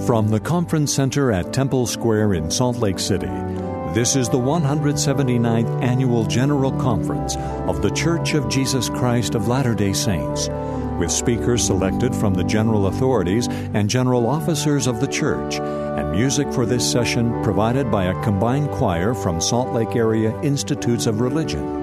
From the Conference Center at Temple Square in Salt Lake City, this is the 179th Annual General Conference of The Church of Jesus Christ of Latter-day Saints, with speakers selected from the general authorities and general officers of the Church, and music for this session provided by a combined choir from Salt Lake Area Institutes of Religion.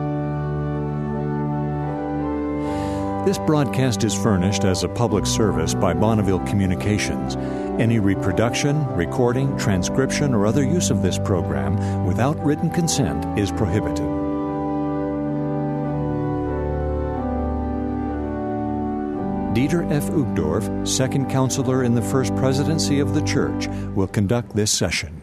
This broadcast is furnished as a public service by Bonneville Communications. Any reproduction, recording, transcription, or other use of this program without written consent is prohibited. Dieter F. Uchtdorf, Second Counselor in the First Presidency of the Church, will conduct this session.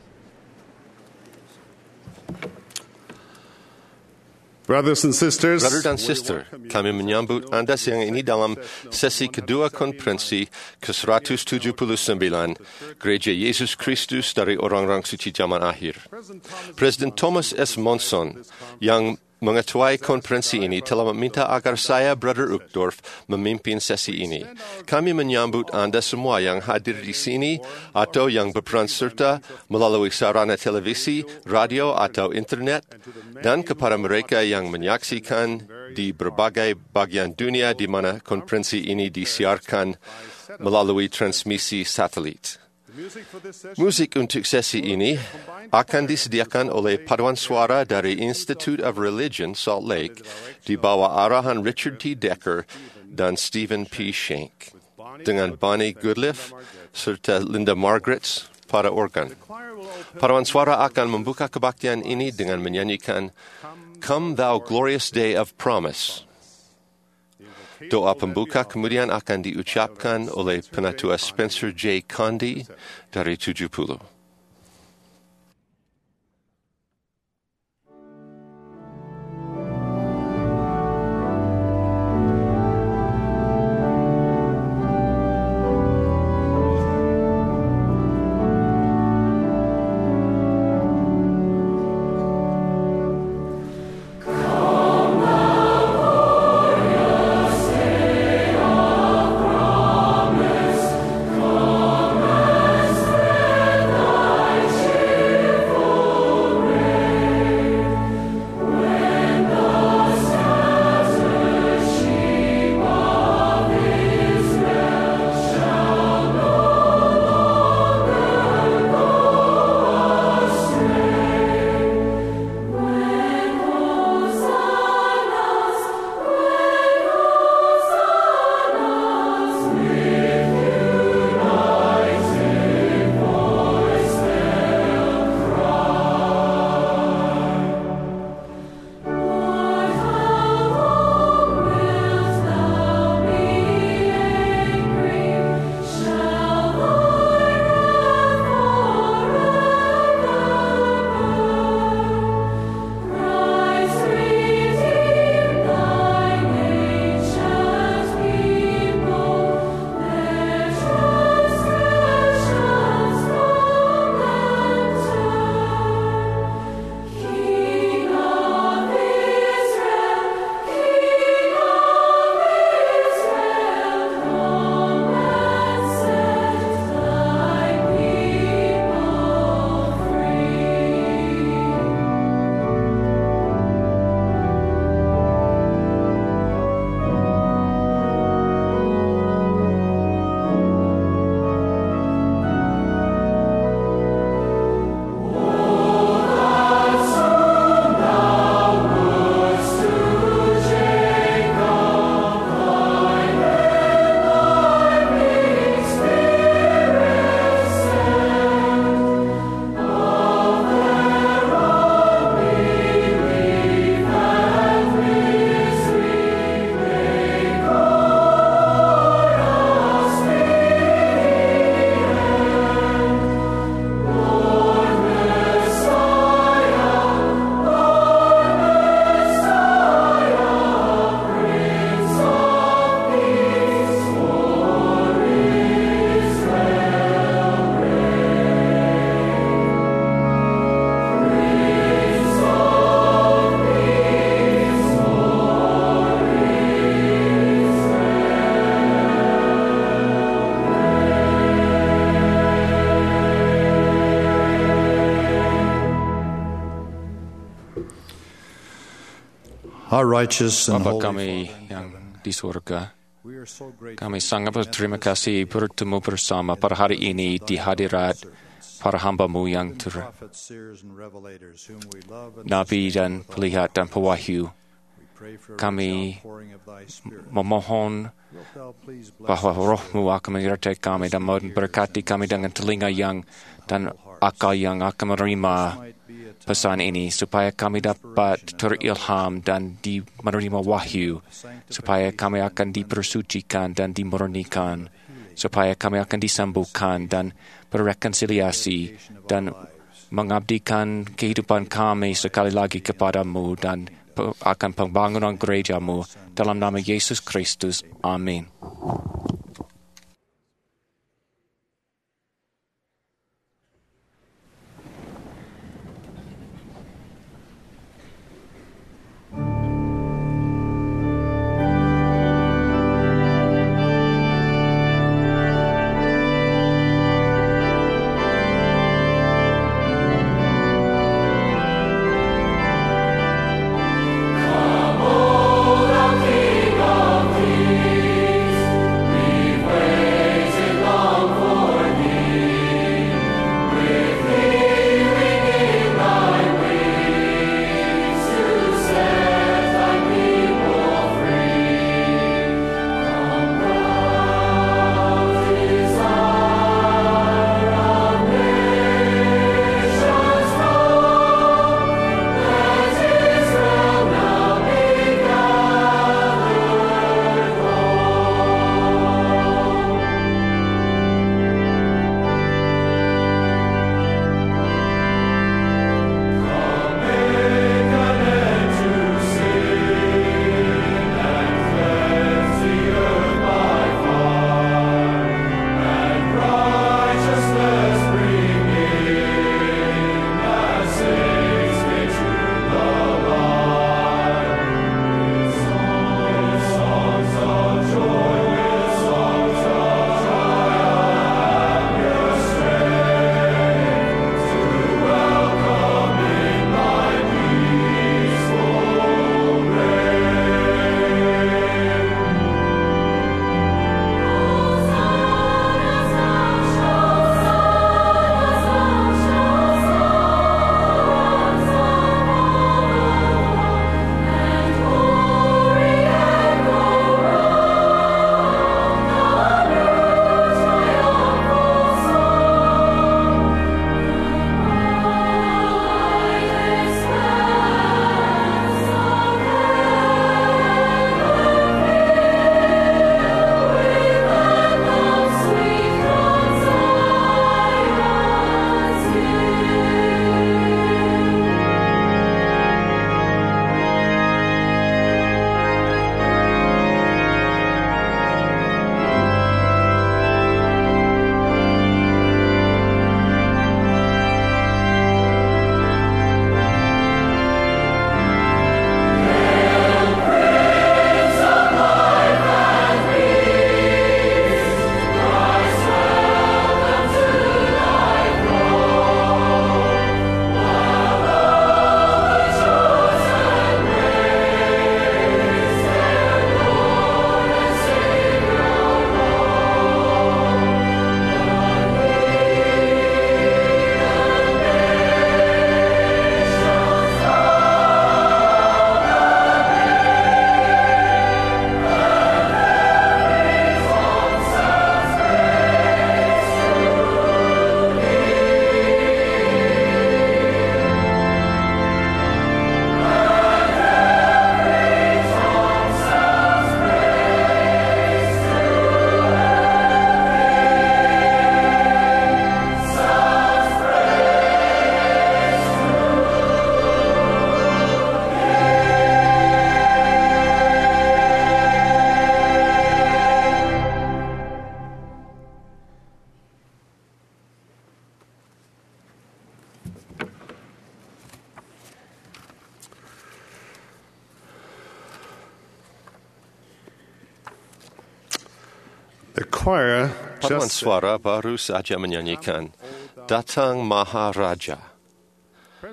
Brothers and sisters, Brother dan sister, kami menyambut anda siang ini dalam sesi kedua konferensi ke-179 Gereja Yesus Kristus dari Orang-orang Suci Zaman Akhir. Presiden Thomas S. Monson yang mengetuai konferensi ini telah meminta agar saya, Brother Uchtdorf, memimpin sesi ini. Kami menyambut anda semua yang hadir di sini atau yang berperan serta melalui sarana televisi, radio, atau internet, dan kepada mereka yang menyaksikan di berbagai bagian dunia di mana konferensi ini disiarkan melalui transmisi satelit. Musik untuk sesi ini akan disediakan oleh paduan suara dari Institute of Religion Salt Lake di bawah arahan Richard T. Decker dan Stephen P. Shank, dengan Bonnie Goodliff serta Linda Margaret pada organ. Paduan suara akan membuka kebaktian ini dengan menyanyikan Come Thou Glorious Day of Promise. Doa pembuka kemudian akan diucapkan oleh Penatua Spencer J. Condi dari 70. Come Our righteous and Bapa holy kami Father, yang di surga, we are so grateful kami sangat berterima kasih bertemu bersama pada hari ini di hadirat para hamba-Mu yang prophets, seers, and revelators whom we love and Nabi dan Pelihat dan Pewahyu. we pray for a Kami outpouring of thy spirit. memohon Wilt thou please bless bahwa us roh-Mu akan menyertai kami dan memberkati kami dengan telinga yang dan akal yang akan menerima might be a time pesan ini, supaya kami dapat terilham dan menerima wahyu, supaya kami akan dipersucikan dan dimurnikan, supaya kami akan disembuhkan dan berrekonsiliasi dan mengabdikan kehidupan kami sekali lagi kepadamu dan akan pembangunan gereja-Mu dalam nama Yesus Kristus. Amin. The choir Paduan just suara baru saja menyanyikan Datang Maharaja.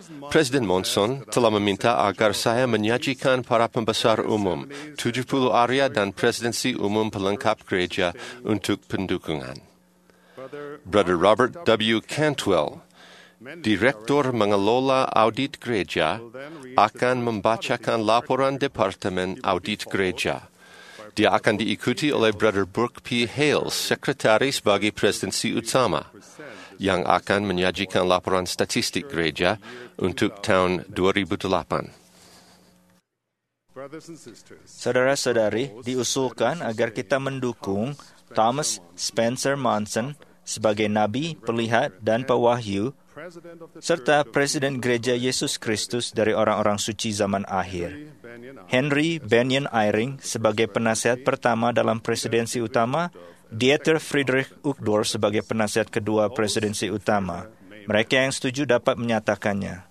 Presiden Monson telah meminta agar saya menyajikan para pembesar umum 70 area dan presidensi umum pelengkap gereja untuk pendukungan. Brother Robert W. Cantwell, Direktur Mengelola Audit Gereja, akan membacakan laporan Departemen Audit Gereja. Dia akan diikuti oleh Brother Brooke P. Hales, Sekretaris bagi Presidensi Utama, yang akan menyajikan laporan statistik gereja untuk tahun 2008. Saudara-saudari, diusulkan agar kita mendukung Thomas Spencer Monson sebagai nabi, pelihat, dan pewahyu, serta Presiden Gereja Yesus Kristus dari orang-orang suci zaman akhir. Henry Benyon Eyring sebagai penasihat pertama dalam presidensi utama, Dieter Friedrich Uchtdorf sebagai penasihat kedua presidensi utama. Mereka yang setuju dapat menyatakannya.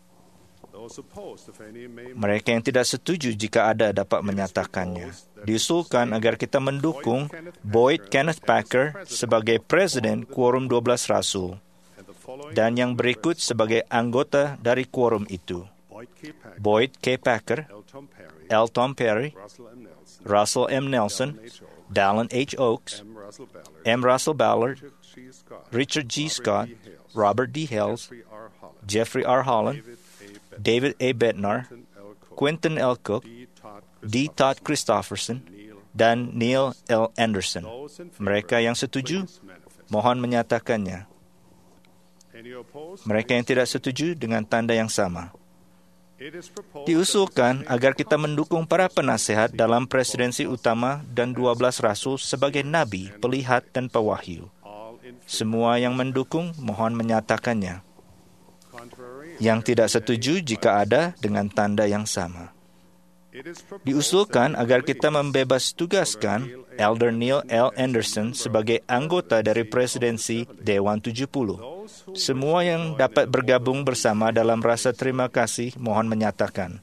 Mereka yang tidak setuju jika ada dapat menyatakannya. Diusulkan agar kita mendukung Boyd Kenneth Packer sebagai Presiden Quorum 12 Rasul, dan yang berikut sebagai anggota dari quorum itu: Boyd K. Packer, L. Tom Perry, Russell M. Nelson, Dallin H. Oaks, M. Russell Ballard, Richard G. Scott, Robert D. Hales, Jeffrey R. Holland, David A. Bednar, Quentin L. Cook, D. Todd Christofferson, dan Neil L. Anderson. Mereka yang setuju, mohon menyatakannya. Mereka yang tidak setuju dengan tanda yang sama. Diusulkan agar kita mendukung para penasehat dalam presidensi utama dan 12 rasul sebagai nabi, pelihat, dan pewahyu. Semua yang mendukung, mohon menyatakannya. Yang tidak setuju jika ada dengan tanda yang sama. Diusulkan agar kita membebas tugaskan Elder Neil L. Anderson sebagai anggota dari presidensi Dewan 70. Semua yang dapat bergabung bersama dalam rasa terima kasih, mohon menyatakan.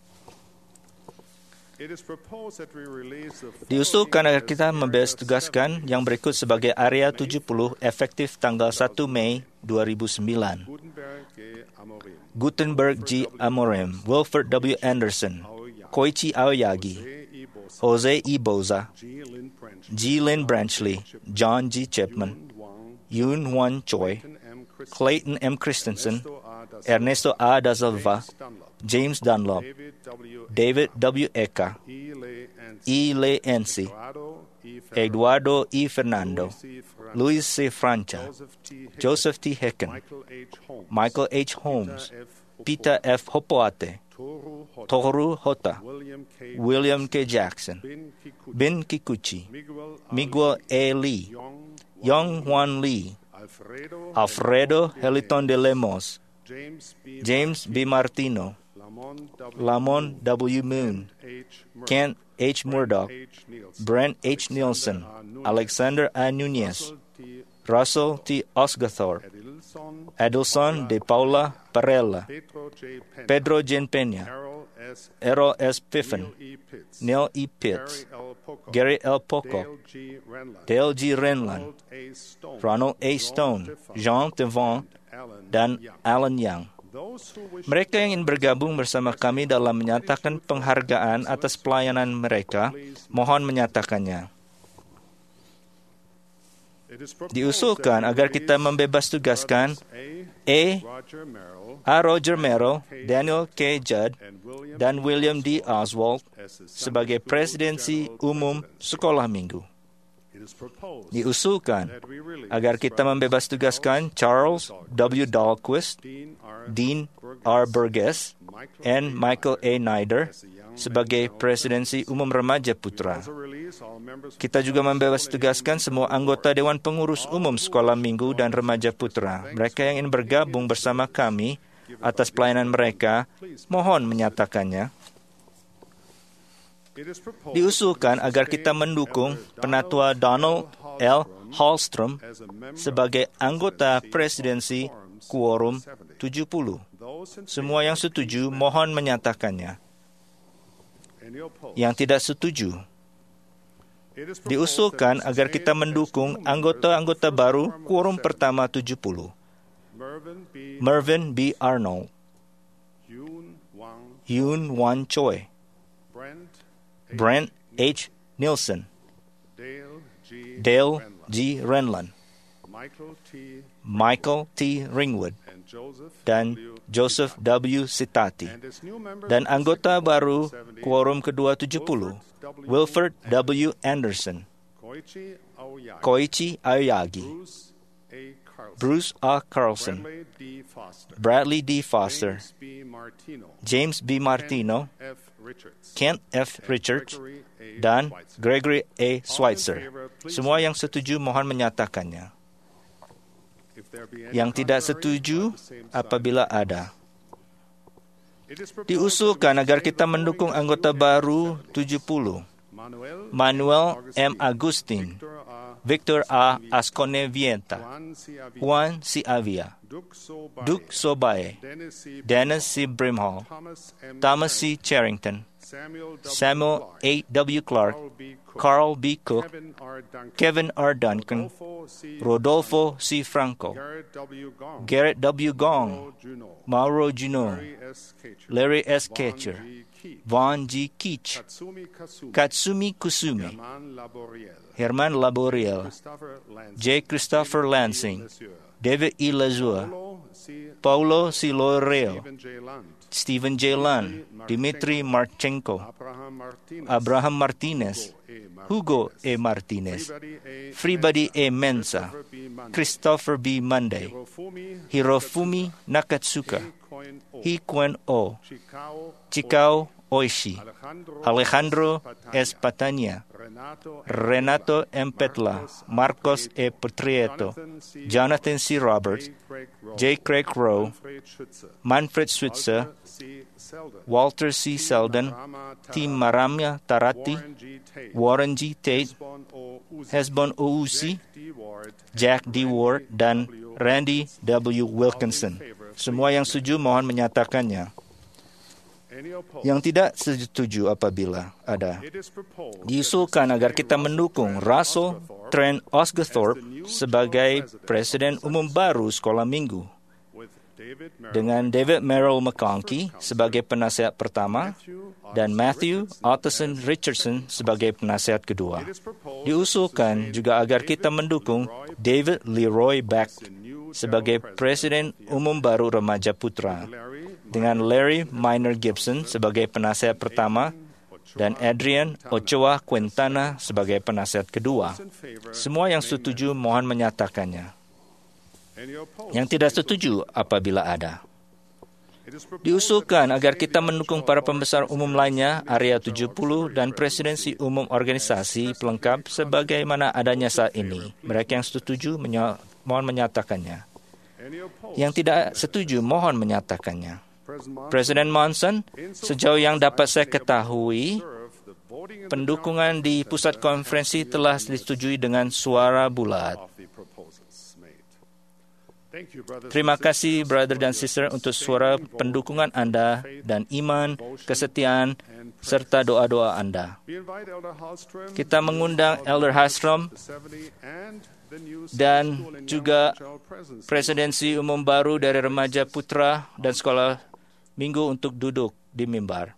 Diusulkan agar kita membebas tugaskan yang berikut sebagai area 70 efektif tanggal 1 Mei 2009. Gutenberg G. Amorim, Wilford W. Anderson, Koichi Aoyagi, Jose E. Boza, G. Lynn Branchley, John G. Chapman, Yoon Hwan Choi, Clayton M. Christensen, Ernesto A. da Silva, James Dunlop, David W. Eka, E. Le Ensi, Eduardo E. Fernando, Luis C. Francha, Joseph T. Hicken, Michael H. Holmes, Peter F. Hopoate, Tohru Hota, William K. Jackson, Bin Kikuchi, Miguel A. Lee, Yong Hwan Lee, Alfredo Heliton de Lemos, James B. Martino, Lamon W. Moon, Kent H. Murdoch, Brent H. Nielsen, Alexander A. Nunez, Russell T. Osgathorpe, Adelson de Paula Parella, Pedro J. Peña, Errol S. Piffen, Neil E. Pitts, Gary L. Pocock, Dale G. Renland, Ronald A. Stone, Jean Devon, dan Alan Young. Mereka yang ingin bergabung bersama kami dalam menyatakan penghargaan atas pelayanan mereka, mohon menyatakannya. Diusulkan agar kita membebas tugaskan A. Roger Merrill, Daniel K. Judd, dan William D. Oswald sebagai presidensi umum sekolah minggu. Diusulkan agar kita membebas tugaskan Charles W. Dahlquist, Dean R. Burgess, dan Michael A. Nider sebagai presidensi umum remaja putra. Kita juga membebas tugaskan semua anggota Dewan Pengurus Umum Sekolah Minggu dan Remaja Putra. Mereka yang ingin bergabung bersama kami atas pelayanan mereka, mohon menyatakannya. Diusulkan agar kita mendukung Penatua Donald L. Hallstrom sebagai anggota presidensi Quorum 70. Semua yang setuju, mohon menyatakannya. Yang tidak setuju, diusulkan agar kita mendukung anggota-anggota baru Quorum pertama 70. Mervyn B. Arnold, Yoon Wan Choi, Brent H. Nielsen, Dale G. Renlund, Michael T. Ringwood, dan Joseph W. Sitati. Dan anggota baru quorum kedua 70, Wilford W. Anderson, Koichi Aoyagi, Bruce A. Carlson, Bradley D. Foster, James B. Martino, Kent F. Richards, dan Gregory A. Schweitzer. Semua yang setuju mohon menyatakannya. Yang tidak setuju apabila ada. Diusulkan agar kita mendukung anggota baru 70, Manuel M. Agustin, Victor A. Asconevienta, Juan C. Avia, Duke Sobae, Dennis C. Brimhall, Thomas C. Charrington, Samuel A. W. Clark, Carl B. Cook, Kevin R. Duncan, Rodolfo C. Franco, Garrett W. Gong, Mauro Juno, Larry S. Ketcher, Vaughn G. Keach, Katsumi Kusume, Herman Laboriel, J. Christopher Lansing, David E. Lazua, Paulo C. Loreo, Stephen J. Lund, Dimitri Marchenko, Abraham Martinez, Hugo E. Martinez, Freebody A. Mensa, Christopher B. Monday, Hirofumi Nakatsuka, Hikwen O, Chikao Oishi, Alejandro S. Patania, Renato M. Petla, Marcos E. Petrieto, Jonathan C. Roberts, J. Craig Rowe, Manfred Switzer, Walter C. Selden, T. Maramya Tarati, Warren G. Tate, Hesbon Ousi, Jack D. Ward, dan Randy W. Wilkinson. Semua yang setuju mohon menyatakannya. Yang tidak setuju apabila ada. Diusulkan agar kita mendukung Russell Trent Osgothorpe sebagai Presiden Umum baru Sekolah Minggu, dengan David Merrill McConkey sebagai penasihat pertama dan Matthew Otterson Richardson sebagai penasihat kedua. Diusulkan juga agar kita mendukung David Leroy Beck sebagai Presiden Umum baru Remaja Putra, dengan Larry Minor Gibson sebagai penasihat pertama dan Adrian Ochoa Quintana sebagai penasihat kedua. Semua yang setuju mohon menyatakannya. Yang tidak setuju apabila ada. Diusulkan agar kita mendukung para pembesar umum lainnya, Area 70, dan presidensi umum organisasi pelengkap sebagaimana adanya saat ini. Mereka yang setuju mohon menyatakannya. Yang tidak setuju mohon menyatakannya. Presiden Monson, sejauh yang dapat saya ketahui, pendukungan di pusat konferensi telah disetujui dengan suara bulat. Terima kasih, brother dan sister, untuk suara pendukungan Anda dan iman, kesetiaan, serta doa-doa Anda. Kita mengundang Elder Hallstrom dan juga presidensi umum baru dari Remaja Putra dan Sekolah Minggu untuk duduk di mimbar.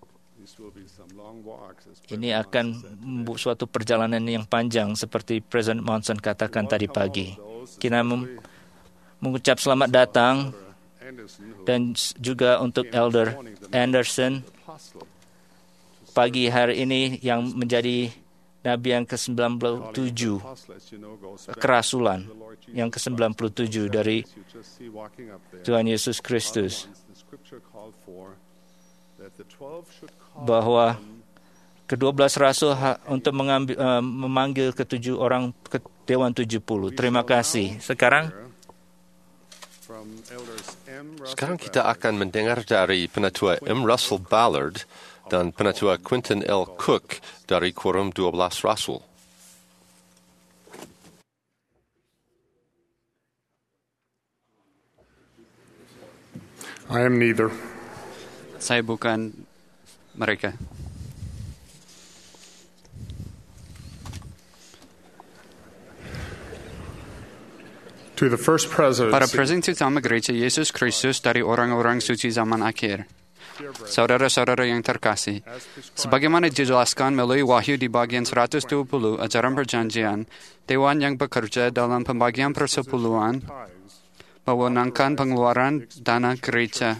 Ini akan membuat suatu perjalanan yang panjang seperti Presiden Monson katakan tadi pagi. Kita mengucap selamat datang dan juga untuk Elder Anderson pagi hari ini yang menjadi Nabi yang ke-97, kerasulan yang ke-97 dari Tuhan Yesus Kristus, bahwa ke-12 rasul untuk memanggil ke-7 orang ke Dewan 70. Terima kasih. Sekarang kita akan mendengar dari Penatua M. Russell Ballard dan Penatua Quinton L. Cook dari Quorum 12 Rasul. I am neither. Saya bukan mereka. To the first Para presidency presiden utama gereja Yesus Kristus dari orang-orang suci zaman akhir. Saudara-saudara yang terkasih, sebagaimana dijelaskan melalui Wahyu di bagian 120 ajaran perjanjian, Dewan yang bekerja dalam pembagian persepuluhan mewenangkan pengeluaran dana gereja.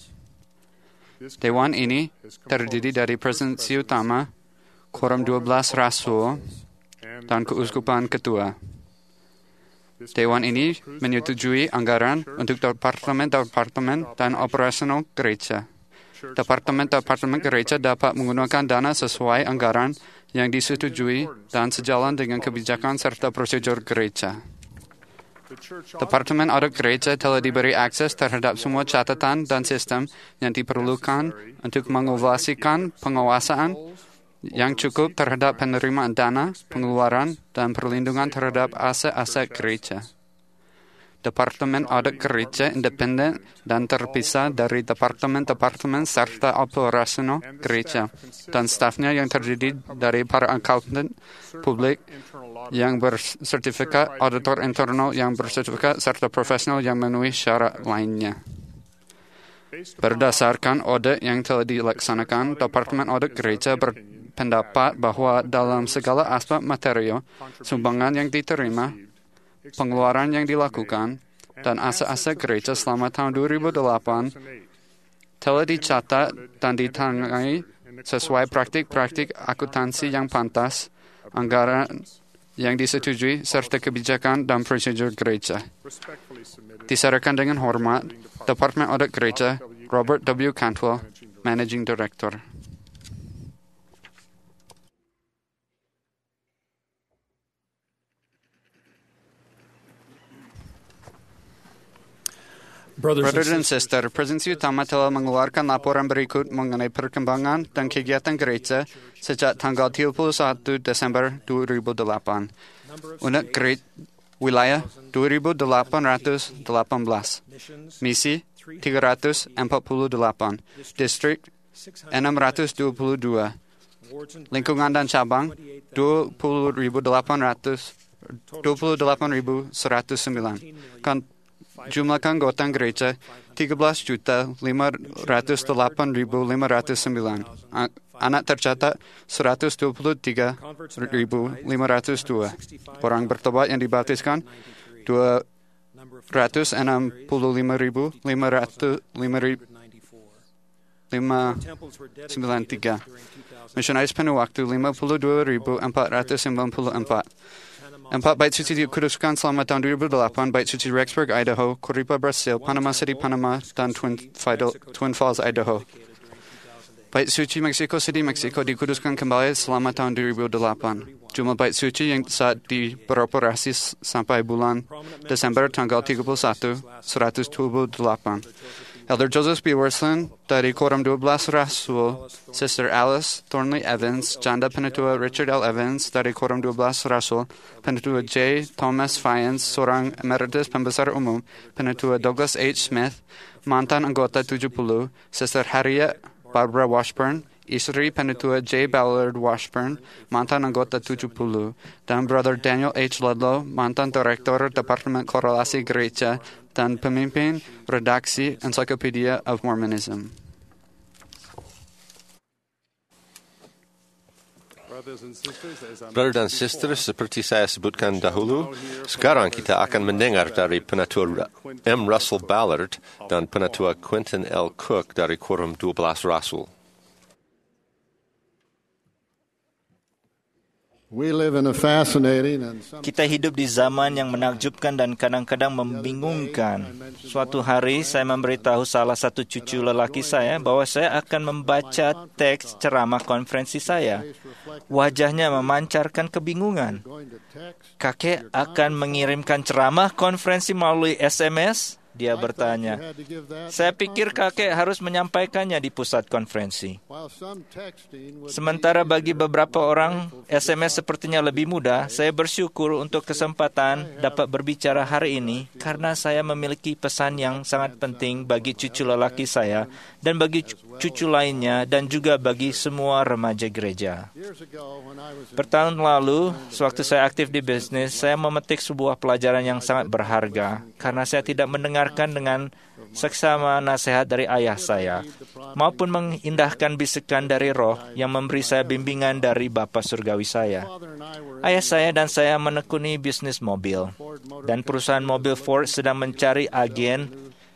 Dewan ini terdiri dari presidensi utama, quorum 12 rasul, dan keuskupan ketua. Dewan ini menyetujui anggaran untuk departemen-departemen dan operasional gereja. Departemen-departemen gereja dapat menggunakan dana sesuai anggaran yang disetujui dan sejalan dengan kebijakan serta prosedur gereja. Departemen audit gereja telah diberi akses terhadap semua catatan dan sistem yang diperlukan untuk mengevaluasikan pengawasan yang cukup terhadap penerimaan dana, pengeluaran, dan perlindungan terhadap aset-aset gereja. Departemen audit gereja independen dan terpisah dari departemen-departemen serta operasional gereja, dan stafnya yang terdiri dari para akuntan publik yang bersertifikat, auditor internal yang bersertifikat, serta profesional yang memenuhi syarat lainnya. Berdasarkan audit yang telah dilaksanakan, Departemen Audit Gereja berpendapat bahwa dalam segala aspek material, sumbangan yang diterima, pengeluaran yang dilakukan, dan aset-aset gereja selama tahun 2008 telah dicatat dan ditangani sesuai praktik-praktik akuntansi yang pantas, anggaran yang disetujui, serta kebijakan dan prosedur gereja. Diserahkan dengan hormat, Departemen Audit Gereja, Robert W. Cantwell, Managing Director. Brother dan sister, presidensi utama telah mengeluarkan laporan berikut mengenai perkembangan dan kegiatan gereja sejak tanggal 31 Desember 2008. Unit wilayah 2.818, misi 348, distrik 622, lingkungan dan cabang 28.109. Jumlah anggota gereja 13.508.509. Anak tercatat 123.502. Orang bertobat yang dibaptiskan 265.593. Misionaris penuh waktu 52.494. 4 bait suci dikuduskan selama tahun 2008, bait suci Rexburg, Idaho, Coripa, Brazil, Panama City, Panama, dan Twin Falls, Idaho. Bait suci Mexico City, Meksiko dikuduskan kembali selama tahun 2008. Jumlah bait suci yang saat beroperasi sampai bulan Desember tanggal 31, 128. Elder Joseph B. Worsland dari Quorum 12 Rasul, Sister Alice Thornley Evans, Janda Penatua Richard L. Evans dari Quorum 12 Rasul, Penatua J. Thomas Fyans, seorang emeritus pembesar umum, Penatua Douglas H. Smith, mantan anggota 70, Sister Harriet Barbara Washburn, istri Penatua J. Ballard Washburn, mantan anggota 70, dan Brother Daniel H. Ludlow, mantan Direktur Departemen Korelasi Gereja dan pemimpin redaksi Encyclopedia of Mormonism. Brother dan sister, seperti saya sebutkan dahulu, sekarang kita akan mendengar dari Penatua M. Russell Ballard dan Penatua Quentin L. Cook dari Quorum 12 Rasul. Kita hidup di zaman yang menakjubkan dan kadang-kadang membingungkan. Suatu hari saya memberitahu salah satu cucu lelaki saya bahwa saya akan membaca teks ceramah konferensi saya. Wajahnya memancarkan kebingungan. Kakek akan mengirimkan ceramah konferensi melalui SMS? Dia bertanya. Saya pikir kakek harus menyampaikannya di pusat konferensi. Sementara bagi beberapa orang, SMS sepertinya lebih mudah. Saya bersyukur untuk kesempatan dapat berbicara hari ini karena saya memiliki pesan yang sangat penting bagi cucu lelaki saya dan bagi cucu lainnya dan juga bagi semua remaja gereja. Bertahun lalu, sewaktu saya aktif di bisnis, saya memetik sebuah pelajaran yang sangat berharga karena saya tidak mendengarkan dengan seksama nasihat dari ayah saya, maupun mengindahkan bisikan dari Roh yang memberi saya bimbingan dari Bapa Surgawi saya. Ayah saya dan saya menekuni bisnis mobil, dan perusahaan mobil Ford sedang mencari agen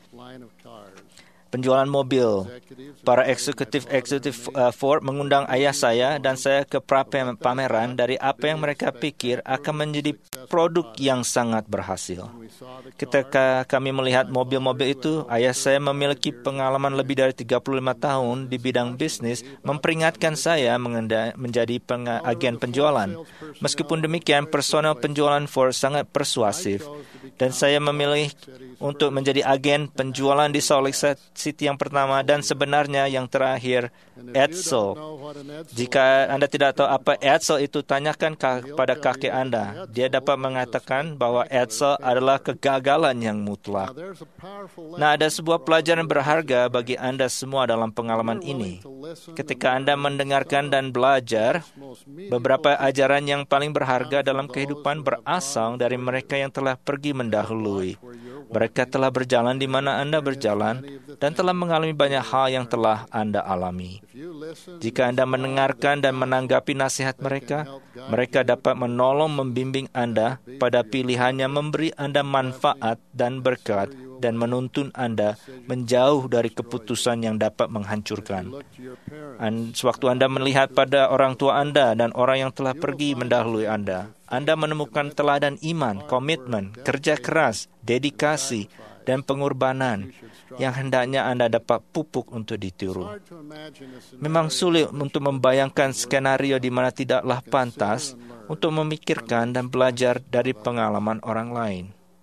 penjualan mobil. Para eksekutif Ford mengundang ayah saya dan saya ke pameran dari apa yang mereka pikir akan menjadi produk yang sangat berhasil. Ketika kami melihat mobil-mobil itu, ayah saya memiliki pengalaman lebih dari 35 tahun di bidang bisnis, memperingatkan saya menjadi agen penjualan. Meskipun demikian, personel penjualan Ford sangat persuasif, dan saya memilih untuk menjadi agen penjualan di Salt Lake City yang pertama dan sebenarnya yang terakhir, Edsel. Jika Anda tidak tahu apa Edsel itu, tanyakan pada kakek Anda. Dia dapat mengatakan bahwa Edsel adalah kegagalan yang mutlak. Nah, ada sebuah pelajaran berharga bagi Anda semua dalam pengalaman ini. Ketika Anda mendengarkan dan belajar, beberapa ajaran yang paling berharga dalam kehidupan berasal dari mereka yang telah pergi mendahului. Mereka telah berjalan di mana Anda berjalan dan telah mengalami banyak hal yang telah Anda alami. Jika Anda mendengarkan dan menanggapi nasihat mereka, mereka dapat menolong membimbing Anda pada pilihannya, memberi Anda manfaat dan berkat, dan menuntun Anda menjauh dari keputusan yang dapat menghancurkan. Sewaktu Anda melihat pada orang tua Anda dan orang yang telah pergi mendahului Anda menemukan teladan iman, komitmen, kerja keras, dedikasi, dan pengorbanan yang hendaknya Anda dapat pupuk untuk ditiru. Memang sulit untuk membayangkan skenario di mana tidaklah pantas untuk memikirkan dan belajar dari pengalaman orang lain.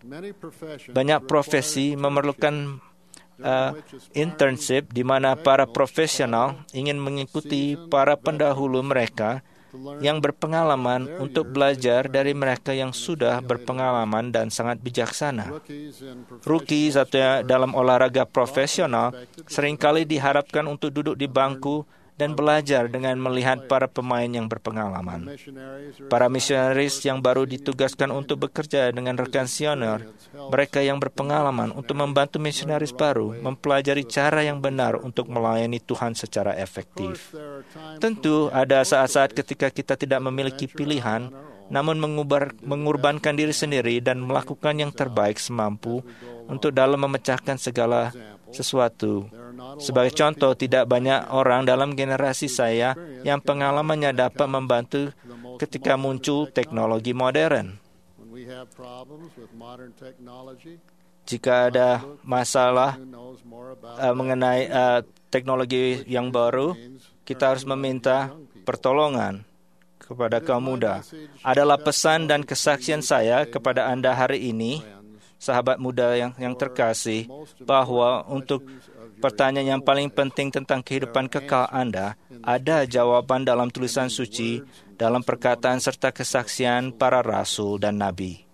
Banyak profesi memerlukan internship di mana para profesional ingin mengikuti para pendahulu mereka yang berpengalaman untuk belajar dari mereka yang sudah berpengalaman dan sangat bijaksana. Rookies atau dalam olahraga profesional seringkali diharapkan untuk duduk di bangku dan belajar dengan melihat para pemain yang berpengalaman. Para misionaris yang baru ditugaskan untuk bekerja dengan rekan senior, mereka yang berpengalaman untuk membantu misionaris baru mempelajari cara yang benar untuk melayani Tuhan secara efektif. Tentu ada saat-saat ketika kita tidak memiliki pilihan, namun mengorbankan diri sendiri dan melakukan yang terbaik semampu untuk dalam memecahkan segala sesuatu. Sebagai contoh, tidak banyak orang dalam generasi saya yang pengalamannya dapat membantu ketika muncul teknologi modern. Jika ada masalah mengenai teknologi yang baru, kita harus meminta pertolongan kepada kaum muda. Adalah pesan dan kesaksian saya kepada Anda hari ini, sahabat muda yang terkasih, bahwa untuk pertanyaan yang paling penting tentang kehidupan kekal Anda, ada jawaban dalam tulisan suci, dalam perkataan serta kesaksian para rasul dan nabi.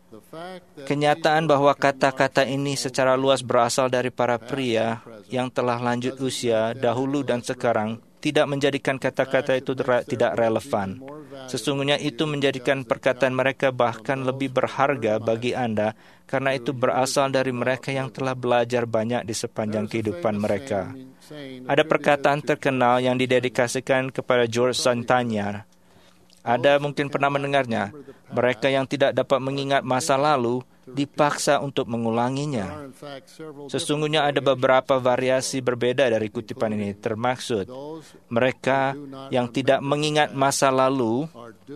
Kenyataan bahwa kata-kata ini secara luas berasal dari para pria yang telah lanjut usia dahulu dan sekarang tidak menjadikan kata-kata itu tidak relevan. Sesungguhnya itu menjadikan perkataan mereka bahkan lebih berharga bagi Anda karena itu berasal dari mereka yang telah belajar banyak di sepanjang kehidupan mereka. Ada perkataan terkenal yang didedikasikan kepada George Santayana. Anda mungkin pernah mendengarnya. Mereka yang tidak dapat mengingat masa lalu dipaksa untuk mengulanginya. Sesungguhnya ada beberapa variasi berbeda dari kutipan ini, termaksud mereka yang tidak mengingat masa lalu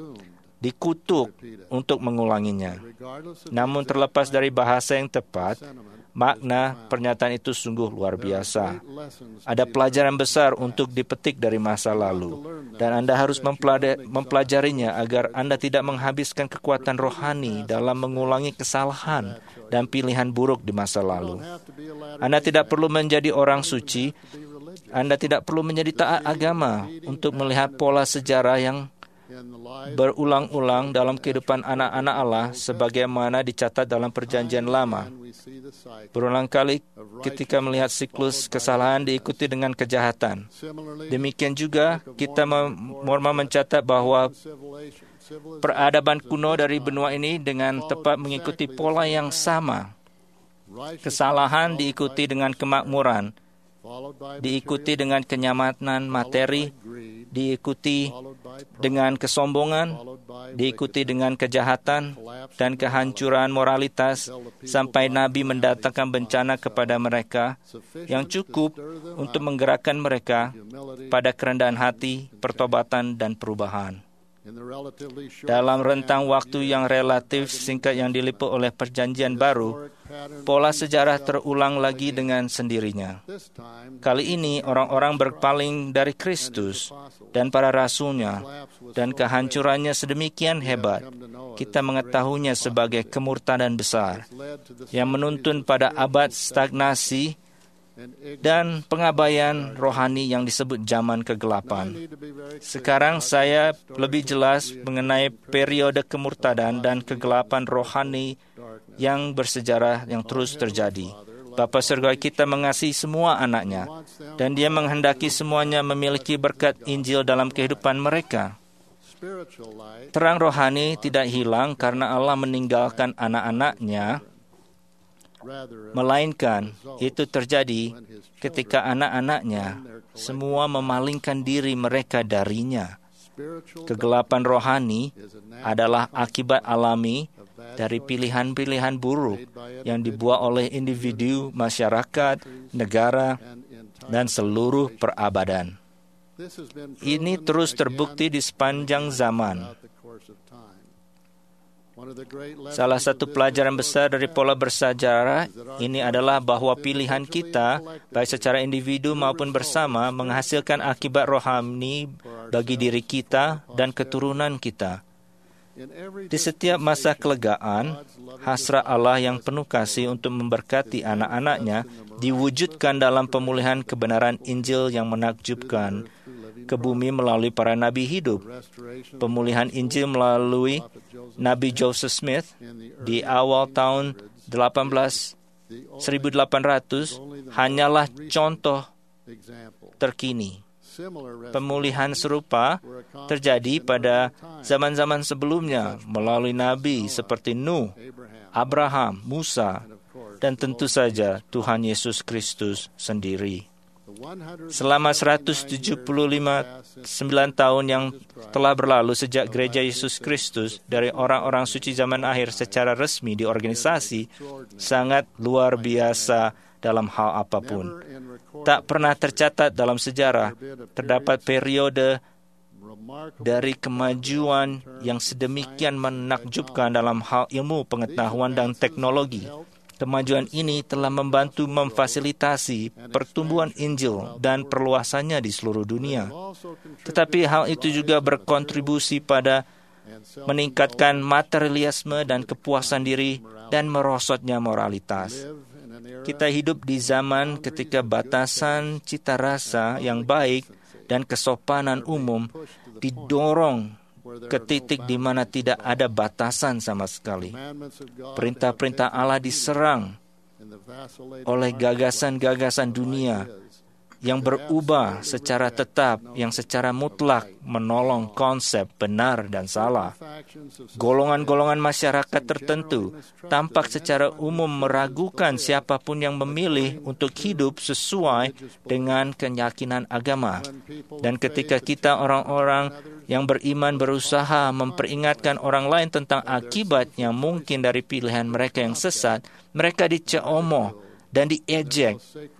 dikutuk untuk mengulanginya. Namun terlepas dari bahasa yang tepat, makna pernyataan itu sungguh luar biasa. Ada pelajaran besar untuk dipetik dari masa lalu, dan Anda harus mempelajarinya agar Anda tidak menghabiskan kekuatan rohani dalam mengulangi kesalahan dan pilihan buruk di masa lalu. Anda tidak perlu menjadi orang suci, Anda tidak perlu menjadi taat agama untuk melihat pola sejarah yang berulang-ulang dalam kehidupan anak-anak Allah sebagaimana dicatat dalam Perjanjian Lama. Berulang kali ketika melihat siklus kesalahan diikuti dengan kejahatan. Demikian juga kita mencatat bahwa peradaban kuno dari benua ini dengan tepat mengikuti pola yang sama. Kesalahan diikuti dengan kemakmuran, diikuti dengan kenyamanan materi, diikuti dengan kesombongan, diikuti dengan kejahatan dan kehancuran moralitas, sampai Nabi mendatangkan bencana kepada mereka yang cukup untuk menggerakkan mereka pada kerendahan hati, pertobatan, dan perubahan. Dalam rentang waktu yang relatif singkat yang diliput oleh Perjanjian Baru, pola sejarah terulang lagi dengan sendirinya. Kali ini orang-orang berpaling dari Kristus dan para rasulnya, dan kehancurannya sedemikian hebat. Kita mengetahuinya sebagai kemurtadan besar yang menuntun pada abad stagnasi dan pengabaian rohani yang disebut zaman kegelapan. Sekarang saya lebih jelas mengenai periode kemurtadan dan kegelapan rohani yang bersejarah yang terus terjadi. Bapa Surgawi kita mengasihi semua anaknya, dan Dia menghendaki semuanya memiliki berkat Injil dalam kehidupan mereka. Terang rohani tidak hilang karena Allah meninggalkan anak-anaknya, melainkan itu terjadi ketika anak-anaknya semua memalingkan diri mereka darinya. Kegelapan rohani adalah akibat alami dari pilihan-pilihan buruk yang dibuat oleh individu, masyarakat, negara, dan seluruh perabadan. Ini terus terbukti di sepanjang zaman. Salah satu pelajaran besar dari pola bersejarah ini adalah bahwa pilihan kita, baik secara individu maupun bersama, menghasilkan akibat rohani bagi diri kita dan keturunan kita. Di setiap masa kelegaan, hasrat Allah yang penuh kasih untuk memberkati anak-anaknya diwujudkan dalam pemulihan kebenaran Injil yang menakjubkan ke bumi melalui para nabi hidup. Pemulihan Injil melalui Nabi Joseph Smith di awal tahun 1800 hanyalah contoh terkini. Pemulihan serupa terjadi pada zaman-zaman sebelumnya melalui nabi seperti Nuh, Abraham, Musa, dan tentu saja Tuhan Yesus Kristus sendiri. Selama 179 tahun yang telah berlalu sejak Gereja Yesus Kristus dari orang-orang suci zaman akhir secara resmi diorganisasi, sangat luar biasa dalam hal apapun. Tak pernah tercatat dalam sejarah terdapat periode dari kemajuan yang sedemikian menakjubkan dalam hal ilmu, pengetahuan, dan teknologi. Kemajuan ini telah membantu memfasilitasi pertumbuhan Injil dan perluasannya di seluruh dunia. Tetapi hal itu juga berkontribusi pada meningkatkan materialisme dan kepuasan diri dan merosotnya moralitas. Kita hidup di zaman ketika batasan cita rasa yang baik dan kesopanan umum didorong ke titik di mana tidak ada batasan sama sekali. Perintah-perintah Allah diserang oleh gagasan-gagasan dunia yang berubah secara tetap, yang secara mutlak menolong konsep benar dan salah. Golongan-golongan masyarakat tertentu tampak secara umum meragukan siapapun yang memilih untuk hidup sesuai dengan keyakinan agama. Dan ketika kita orang-orang yang beriman berusaha memperingatkan orang lain tentang akibat yang mungkin dari pilihan mereka yang sesat, mereka diceomoh dan diejek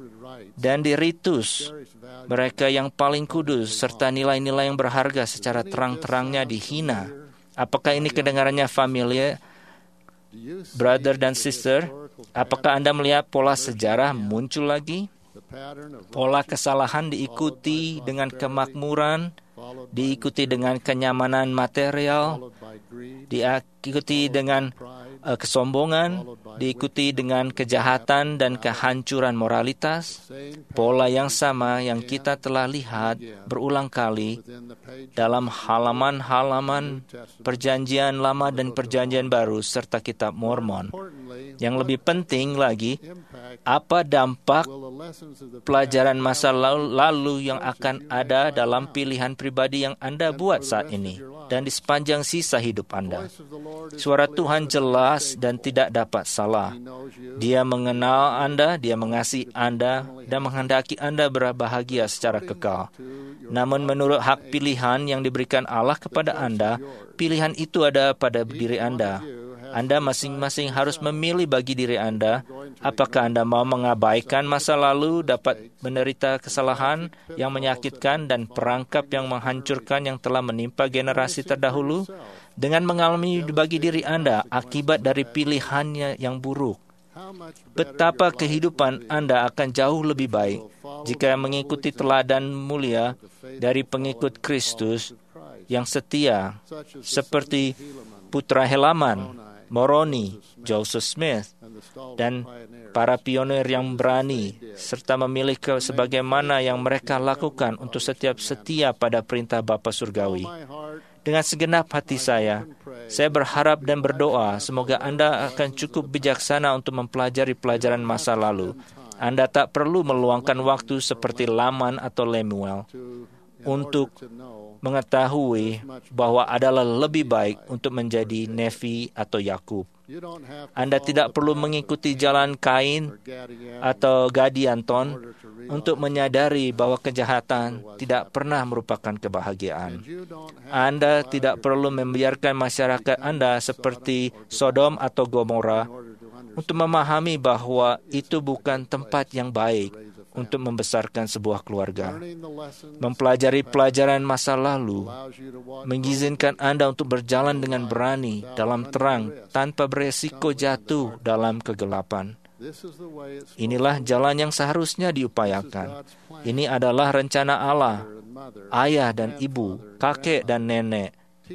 dan diritus mereka yang paling kudus serta nilai-nilai yang berharga secara terang-terangnya dihina. Apakah ini kedengarannya familiar, brother dan sister? Apakah Anda melihat pola sejarah muncul lagi? Pola kesalahan diikuti dengan kemakmuran, diikuti dengan kenyamanan material, diikuti dengan kesombongan, diikuti dengan kejahatan dan kehancuran moralitas. Pola yang sama yang kita telah lihat berulang kali dalam halaman-halaman Perjanjian Lama dan Perjanjian Baru serta Kitab Mormon. Yang lebih penting lagi, apa dampak pelajaran masa lalu yang akan ada dalam pilihan pribadi yang Anda buat saat ini? dan di sepanjang sisa hidup Anda. Suara Tuhan jelas dan tidak dapat salah. Dia mengenal Anda, Dia mengasihi Anda, dan menghendaki Anda berbahagia secara kekal. Namun menurut hak pilihan yang diberikan Allah kepada Anda, pilihan itu ada pada diri Anda. Anda masing-masing harus memilih bagi diri Anda, apakah Anda mau mengabaikan masa lalu, dapat menderita kesalahan yang menyakitkan dan perangkap yang menghancurkan yang telah menimpa generasi terdahulu, dengan mengalami bagi diri Anda akibat dari pilihannya yang buruk. Betapa kehidupan Anda akan jauh lebih baik jika mengikuti teladan mulia dari pengikut Kristus yang setia, seperti Putra Helaman, Moroni, Joseph Smith, dan para pionir yang berani, serta memilih sebagaimana yang mereka lakukan untuk setiap setia pada perintah Bapa Surgawi. Dengan segenap hati saya berharap dan berdoa semoga Anda akan cukup bijaksana untuk mempelajari pelajaran masa lalu. Anda tak perlu meluangkan waktu seperti Laman atau Lemuel untuk mengetahui bahwa adalah lebih baik untuk menjadi Nefi atau Yakub. Anda tidak perlu mengikuti jalan Kain atau Gadianton untuk menyadari bahwa kejahatan tidak pernah merupakan kebahagiaan. Anda tidak perlu membiarkan masyarakat Anda seperti Sodom atau Gomora untuk memahami bahwa itu bukan tempat yang baik untuk membesarkan sebuah keluarga. Mempelajari pelajaran masa lalu mengizinkan Anda untuk berjalan dengan berani dalam terang tanpa beresiko jatuh dalam kegelapan. Inilah jalan yang seharusnya diupayakan. Ini adalah rencana Allah. Ayah dan ibu, kakek dan nenek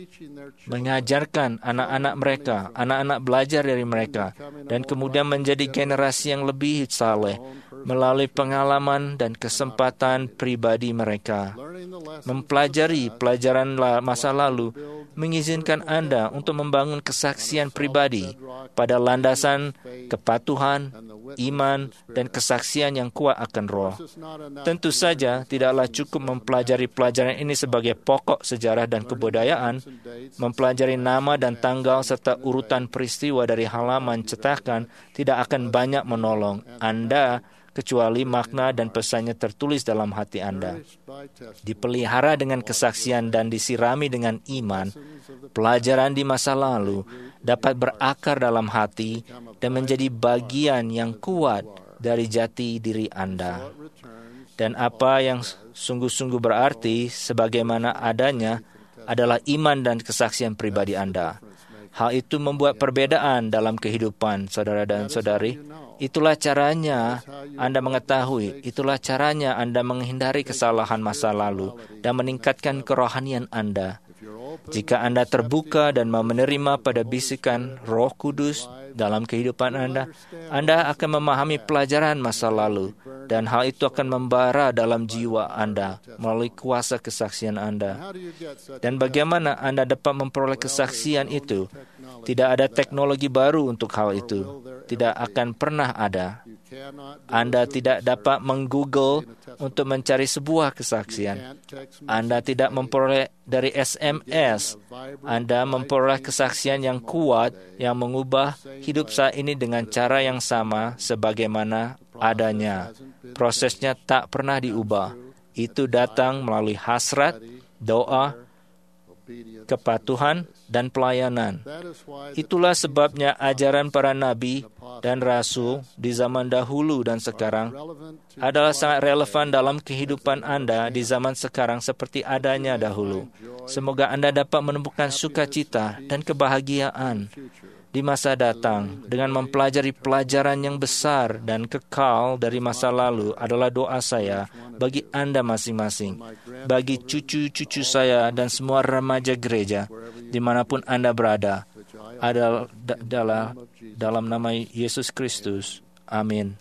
mengajarkan anak-anak mereka, anak-anak belajar dari mereka, dan kemudian menjadi generasi yang lebih saleh melalui pengalaman dan kesempatan pribadi mereka. Mempelajari pelajaran masa lalu mengizinkan Anda untuk membangun kesaksian pribadi pada landasan kepatuhan, iman, dan kesaksian yang kuat akan Roh. Tentu saja tidaklah cukup mempelajari pelajaran ini sebagai pokok sejarah dan kebudayaan. Mempelajari nama dan tanggal serta urutan peristiwa dari halaman cetakan tidak akan banyak menolong Anda kecuali makna dan pesannya tertulis dalam hati Anda. Dipelihara dengan kesaksian dan disirami dengan iman, pelajaran di masa lalu dapat berakar dalam hati dan menjadi bagian yang kuat dari jati diri Anda. Dan apa yang sungguh-sungguh berarti sebagaimana adanya adalah iman dan kesaksian pribadi Anda. Hal itu membuat perbedaan dalam kehidupan saudara dan saudari. Itulah caranya Anda mengetahui, itulah caranya Anda menghindari kesalahan masa lalu dan meningkatkan kerohanian Anda. Jika Anda terbuka dan mau menerima pada bisikan Roh Kudus dalam kehidupan Anda akan memahami pelajaran masa lalu, dan hal itu akan membara dalam jiwa Anda melalui kuasa kesaksian Anda. Dan bagaimana Anda dapat memperoleh kesaksian itu? Tidak ada teknologi baru untuk hal itu. Tidak akan pernah ada. Anda tidak dapat meng-Google untuk mencari sebuah kesaksian. Anda tidak memperoleh dari SMS. Anda memperoleh kesaksian yang kuat yang mengubah hidup saat ini dengan cara yang sama sebagaimana adanya. Prosesnya tak pernah diubah. Itu datang melalui hasrat, doa, kepatuhan, dan pelayanan. Itulah sebabnya ajaran para nabi dan rasul di zaman dahulu dan sekarang adalah sangat relevan dalam kehidupan Anda di zaman sekarang seperti adanya dahulu. Semoga Anda dapat menemukan sukacita dan kebahagiaan di masa datang dengan mempelajari pelajaran yang besar dan kekal dari masa lalu adalah doa saya bagi Anda masing-masing, bagi cucu-cucu saya dan semua remaja gereja dimanapun Anda berada, adalah dalam nama Yesus Kristus. Amin.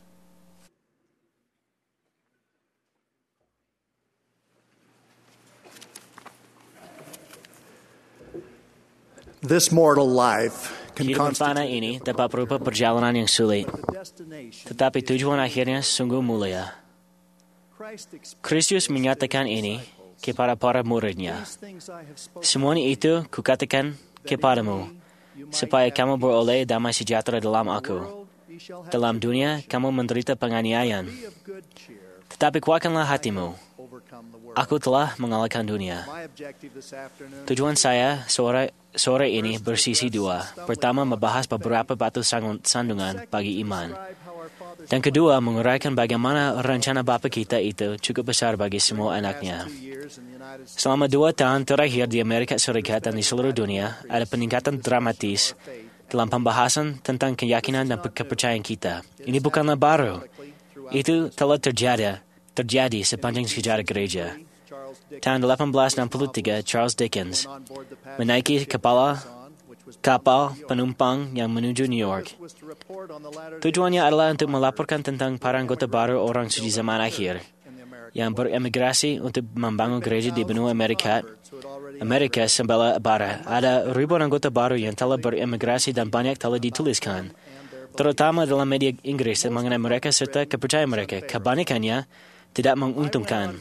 This mortal life can Kehidupan fana ini dapat berupa perjalanan yang sulit, tetapi tujuan akhirnya sungguh mulia. Kristus menyatakan ini kepada para muridnya. Semuanya itu kukatakan kepadamu, supaya kamu beroleh damai sejahtera dalam aku. Dalam dunia, kamu menderita penganiayaan. Tetapi kuatkanlah hatimu. Aku telah mengalahkan dunia. Tujuan saya sore ini bersisi dua. Pertama, membahas beberapa batu sandungan bagi iman. Dan kedua, menguraikan bagaimana rencana Bapa kita itu cukup besar bagi semua anaknya. Selama 2 tahun terakhir di Amerika Serikat dan di seluruh dunia, ada peningkatan dramatis dalam pembahasan tentang keyakinan dan kepercayaan kita. Ini bukanlah baru. Itu telah terjadi sepanjang sejarah gereja. Tahun 1863, Charles Dickens menaiki kapal penumpang yang menuju New York. Tujuannya adalah untuk melaporkan tentang para anggota baru orang suci zaman akhir yang beremigrasi untuk membangun gereja di benua Amerika sebelah barat. Ada ribuan anggota baru yang telah beremigrasi dan banyak telah dituliskan, terutama dalam media Inggris mengenai mereka serta kepercayaan mereka. Kebanyakannya tidak menguntungkan.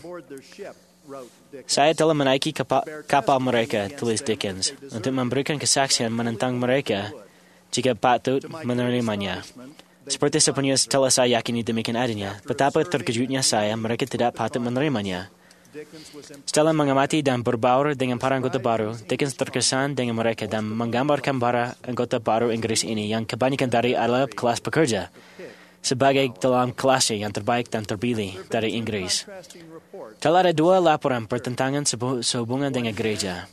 Saya telah menaiki kapal mereka, tulis Dickens, untuk memberikan kesaksian menentang mereka jika patut menerimanya. Seperti sepenuhnya telah saya yakini demikian adanya, betapa terkejutnya saya mereka tidak patut menerimanya. Setelah mengamati dan berbaur dengan para anggota baru, Dickens terkesan dengan mereka dan menggambarkan para anggota baru Inggris ini yang kebanyakan dari adalah kelas pekerja, sebagai dalam kelasnya yang terbaik dan terpilih dari Inggris. Telah ada 2 laporan pertentangan sehubungan dengan gereja.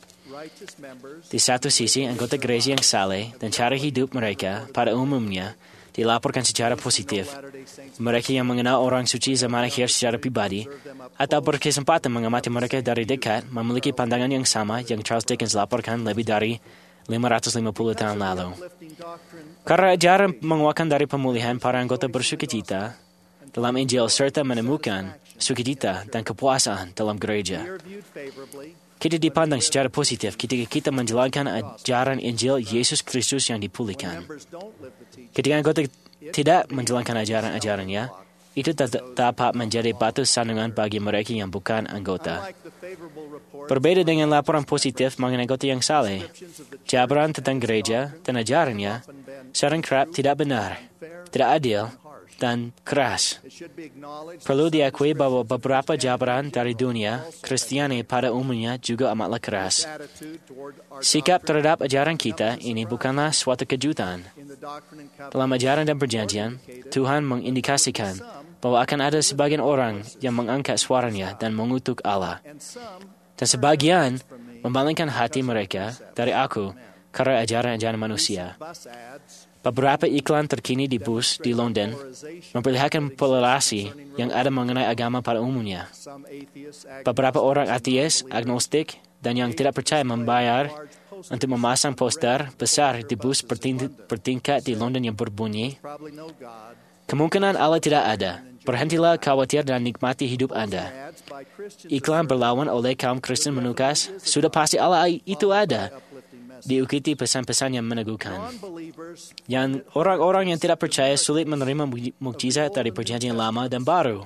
Di satu sisi, anggota gereja yang saleh dan cara hidup mereka pada umumnya dilaporkan secara positif. Mereka yang mengenal orang suci zaman akhir secara pribadi atau berkesempatan mengamati mereka dari dekat memiliki pandangan yang sama yang Charles Dickens laporkan lebih dari 550 tahun lalu. Karena ajaran menguatkan dari pemulihan para anggota bersukacita dalam Injil serta menemukan sukacita dan kepuasan dalam gereja. Kita dipandang secara positif ketika kita menjalankan ajaran Injil Yesus Kristus yang dipulihkan. Ketika anggota tidak menjalankan ajaran-ajarannya, itu dapat menjadi batu sandungan bagi mereka yang bukan anggota. Berbeda dengan laporan positif mengenai anggota yang saleh, jabaran tentang gereja dan ajarannya sering kerap tidak benar, tidak adil, dan keras. Perlu diakui bahwa beberapa jabaran dari dunia Kristiani pada umumnya juga amatlah keras. Sikap terhadap ajaran kita ini bukanlah suatu kejutan. Dalam ajaran dan perjanjian, Tuhan mengindikasikan bahwa akan ada sebagian orang yang mengangkat suaranya dan mengutuk Allah. Dan sebagian membalingkan hati mereka dari aku karena ajaran-ajaran manusia. Beberapa iklan terkini di bus di London memperlihatkan polarisasi yang ada mengenai agama pada umumnya. Beberapa orang ateis, agnostik, dan yang tidak percaya membayar untuk memasang poster besar di bus bertingkat di London yang berbunyi, "Kemungkinan Allah tidak ada. Berhentilah khawatir dan nikmati hidup Anda." Iklan berlawan oleh kaum Kristen menukas, "Sudah pasti Allah itu ada." Diikuti pesan-pesan yang meneguhkan. Yang orang-orang yang tidak percaya sulit menerima mukjizat dari perjanjian lama dan baru,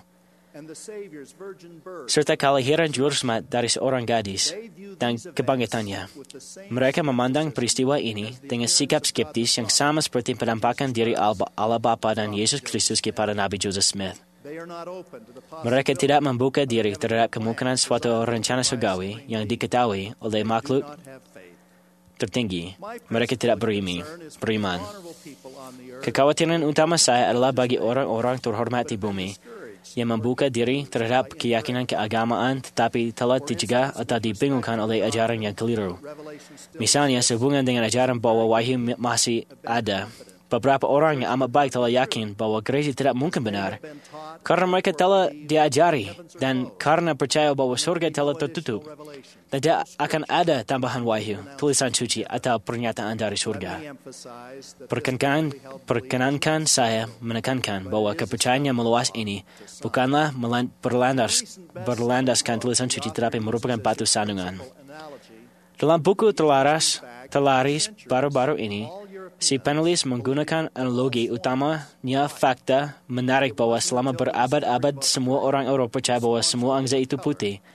serta kelahiran juru selamat dari seorang gadis dan kebangkitannya. Mereka memandang peristiwa ini dengan sikap skeptis yang sama seperti penampakan diri Allah Bapa dan Yesus Kristus kepada Nabi Joseph Smith. Mereka tidak membuka diri terhadap kemungkinan suatu rencana surgawi yang diketahui oleh makhluk tertinggi. Mereka tidak beriman. Kekhawatiran utama saya adalah bagi orang-orang terhormat di bumi yang membuka diri terhadap keyakinan keagamaan tetapi telah dicegah atau dibingungkan oleh ajaran yang keliru. Misalnya, sehubungan dengan ajaran bahwa wahyu masih ada. Beberapa orang yang amat baik telah yakin bahwa gereja tidak mungkin benar karena mereka telah diajari dan karena percaya bahwa surga telah tertutup dan tidak akan ada tambahan wahyu, tulisan suci atau pernyataan dari surga. Perkenankan saya menekankan bahwa kepercayaan yang meluas ini bukanlah berlandaskan tulisan suci tetapi merupakan batu sandungan. Dalam buku terlaris baru-baru ini, si penulis menggunakan analogi utamanya fakta menarik bahwa selama berabad-abad semua orang Eropa percaya bahwa semua angsa itu putih.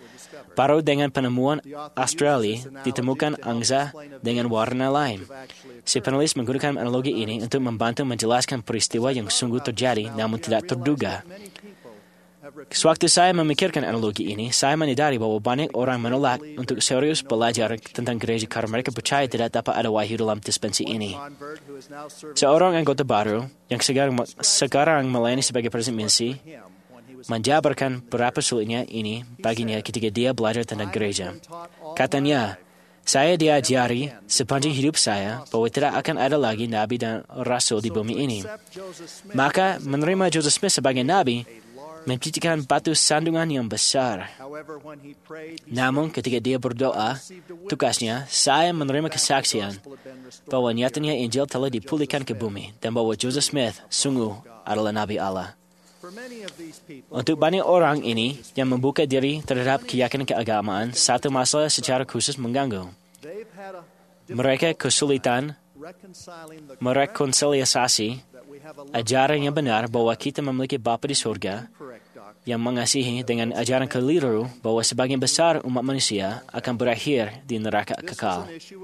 Baru dengan penemuan Australia, ditemukan angsa dengan warna lain. Si penulis menggunakan analogi ini untuk membantu menjelaskan peristiwa yang sungguh terjadi namun tidak terduga. Sewaktu saya memikirkan analogi ini, saya menyadari bahwa banyak orang menolak untuk serius belajar tentang gereja karena mereka percaya tidak dapat ada wahyu dalam dispensasi ini. Seorang anggota baru yang sekarang melayani sebagai presiden misi menjabarkan berapa sulitnya ini baginya ketika dia belajar tentang gereja. Katanya, saya diajari sepanjang hidup saya bahwa tidak akan ada lagi nabi dan rasul di bumi ini. Maka menerima Joseph Smith sebagai nabi menciptakan batu sandungan yang besar. Namun ketika dia berdoa, tugasnya, saya menerima kesaksian bahwa nyatanya Injil telah dipulihkan ke bumi dan bahwa Joseph Smith sungguh adalah Nabi Allah. Untuk banyak orang ini yang membuka diri terhadap keyakinan keagamaan, satu masalah secara khusus mengganggu. Mereka kesulitan merekonsiliasi ajaran yang benar bahwa kita memiliki Bapa di surga yang mengasihi dengan ajaran keliru bahwa sebagian besar umat manusia akan berakhir di neraka kekal.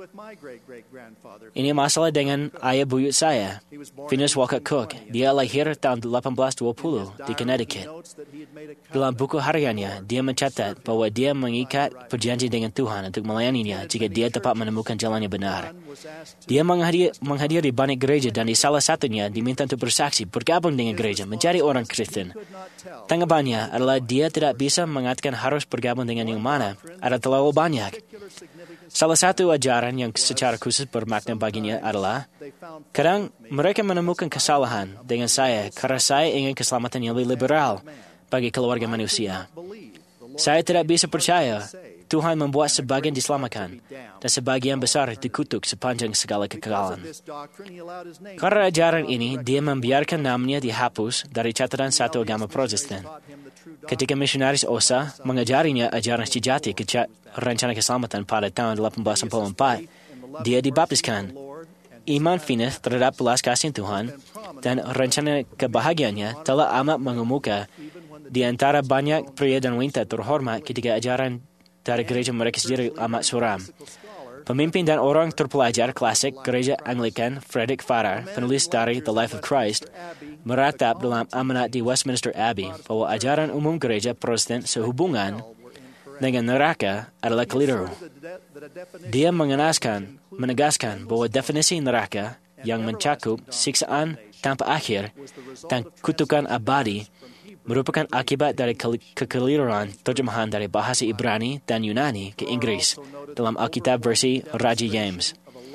Ini masalah dengan ayah buyut saya, Phineas Walker Cook. Dia lahir tahun 1820 di Connecticut. Dalam buku hariannya, dia mencatat bahwa dia mengikat perjanjian dengan Tuhan untuk melayaninya jika dia dapat menemukan jalan yang benar. Dia menghadiri banyak gereja dan di salah satunya diminta untuk bersaksi, bergabung dengan gereja, menjadi orang Kristen. Tanggapannya adalah dia tidak bisa mengatakan harus bergabung dengan yang mana, ada terlalu banyak. Salah satu ajaran yang secara khusus bermakna baginya adalah, kadang mereka menemukan kesalahan dengan saya karena saya ingin keselamatan yang lebih liberal bagi keluarga manusia. Saya tidak bisa percaya Tuhan membuat sebagian diselamatkan dan sebagian besar dikutuk sepanjang segala kekekalan. Karena ajaran ini, dia membiarkan namanya dihapus dari catatan satu agama Protestan. Ketika misionaris OSA mengajarinya ajaran sejati rencana keselamatan pada tahun 1844, dia dibaptiskan. Iman Phineas terhadap belas kasih Tuhan dan rencana kebahagiaannya telah amat mengemuka di antara banyak pria dan wanita terhormat ketika ajaran dari gereja mereka sendiri amat suram. Pemimpin dan orang terpelajar klasik gereja Anglikan Frederick Farrar, penulis dari The Life of Christ, meratap dalam amanat di Westminster Abbey bahwa ajaran umum gereja Protestan sehubungan dengan neraka adalah keliru. Dia menegaskan bahwa definisi neraka yang mencakup siksaan tanpa akhir dan kutukan abadi merupakan akibat dari kekeliruan terjemahan dari bahasa Ibrani dan Yunani ke Inggris dalam Alkitab versi Raja James.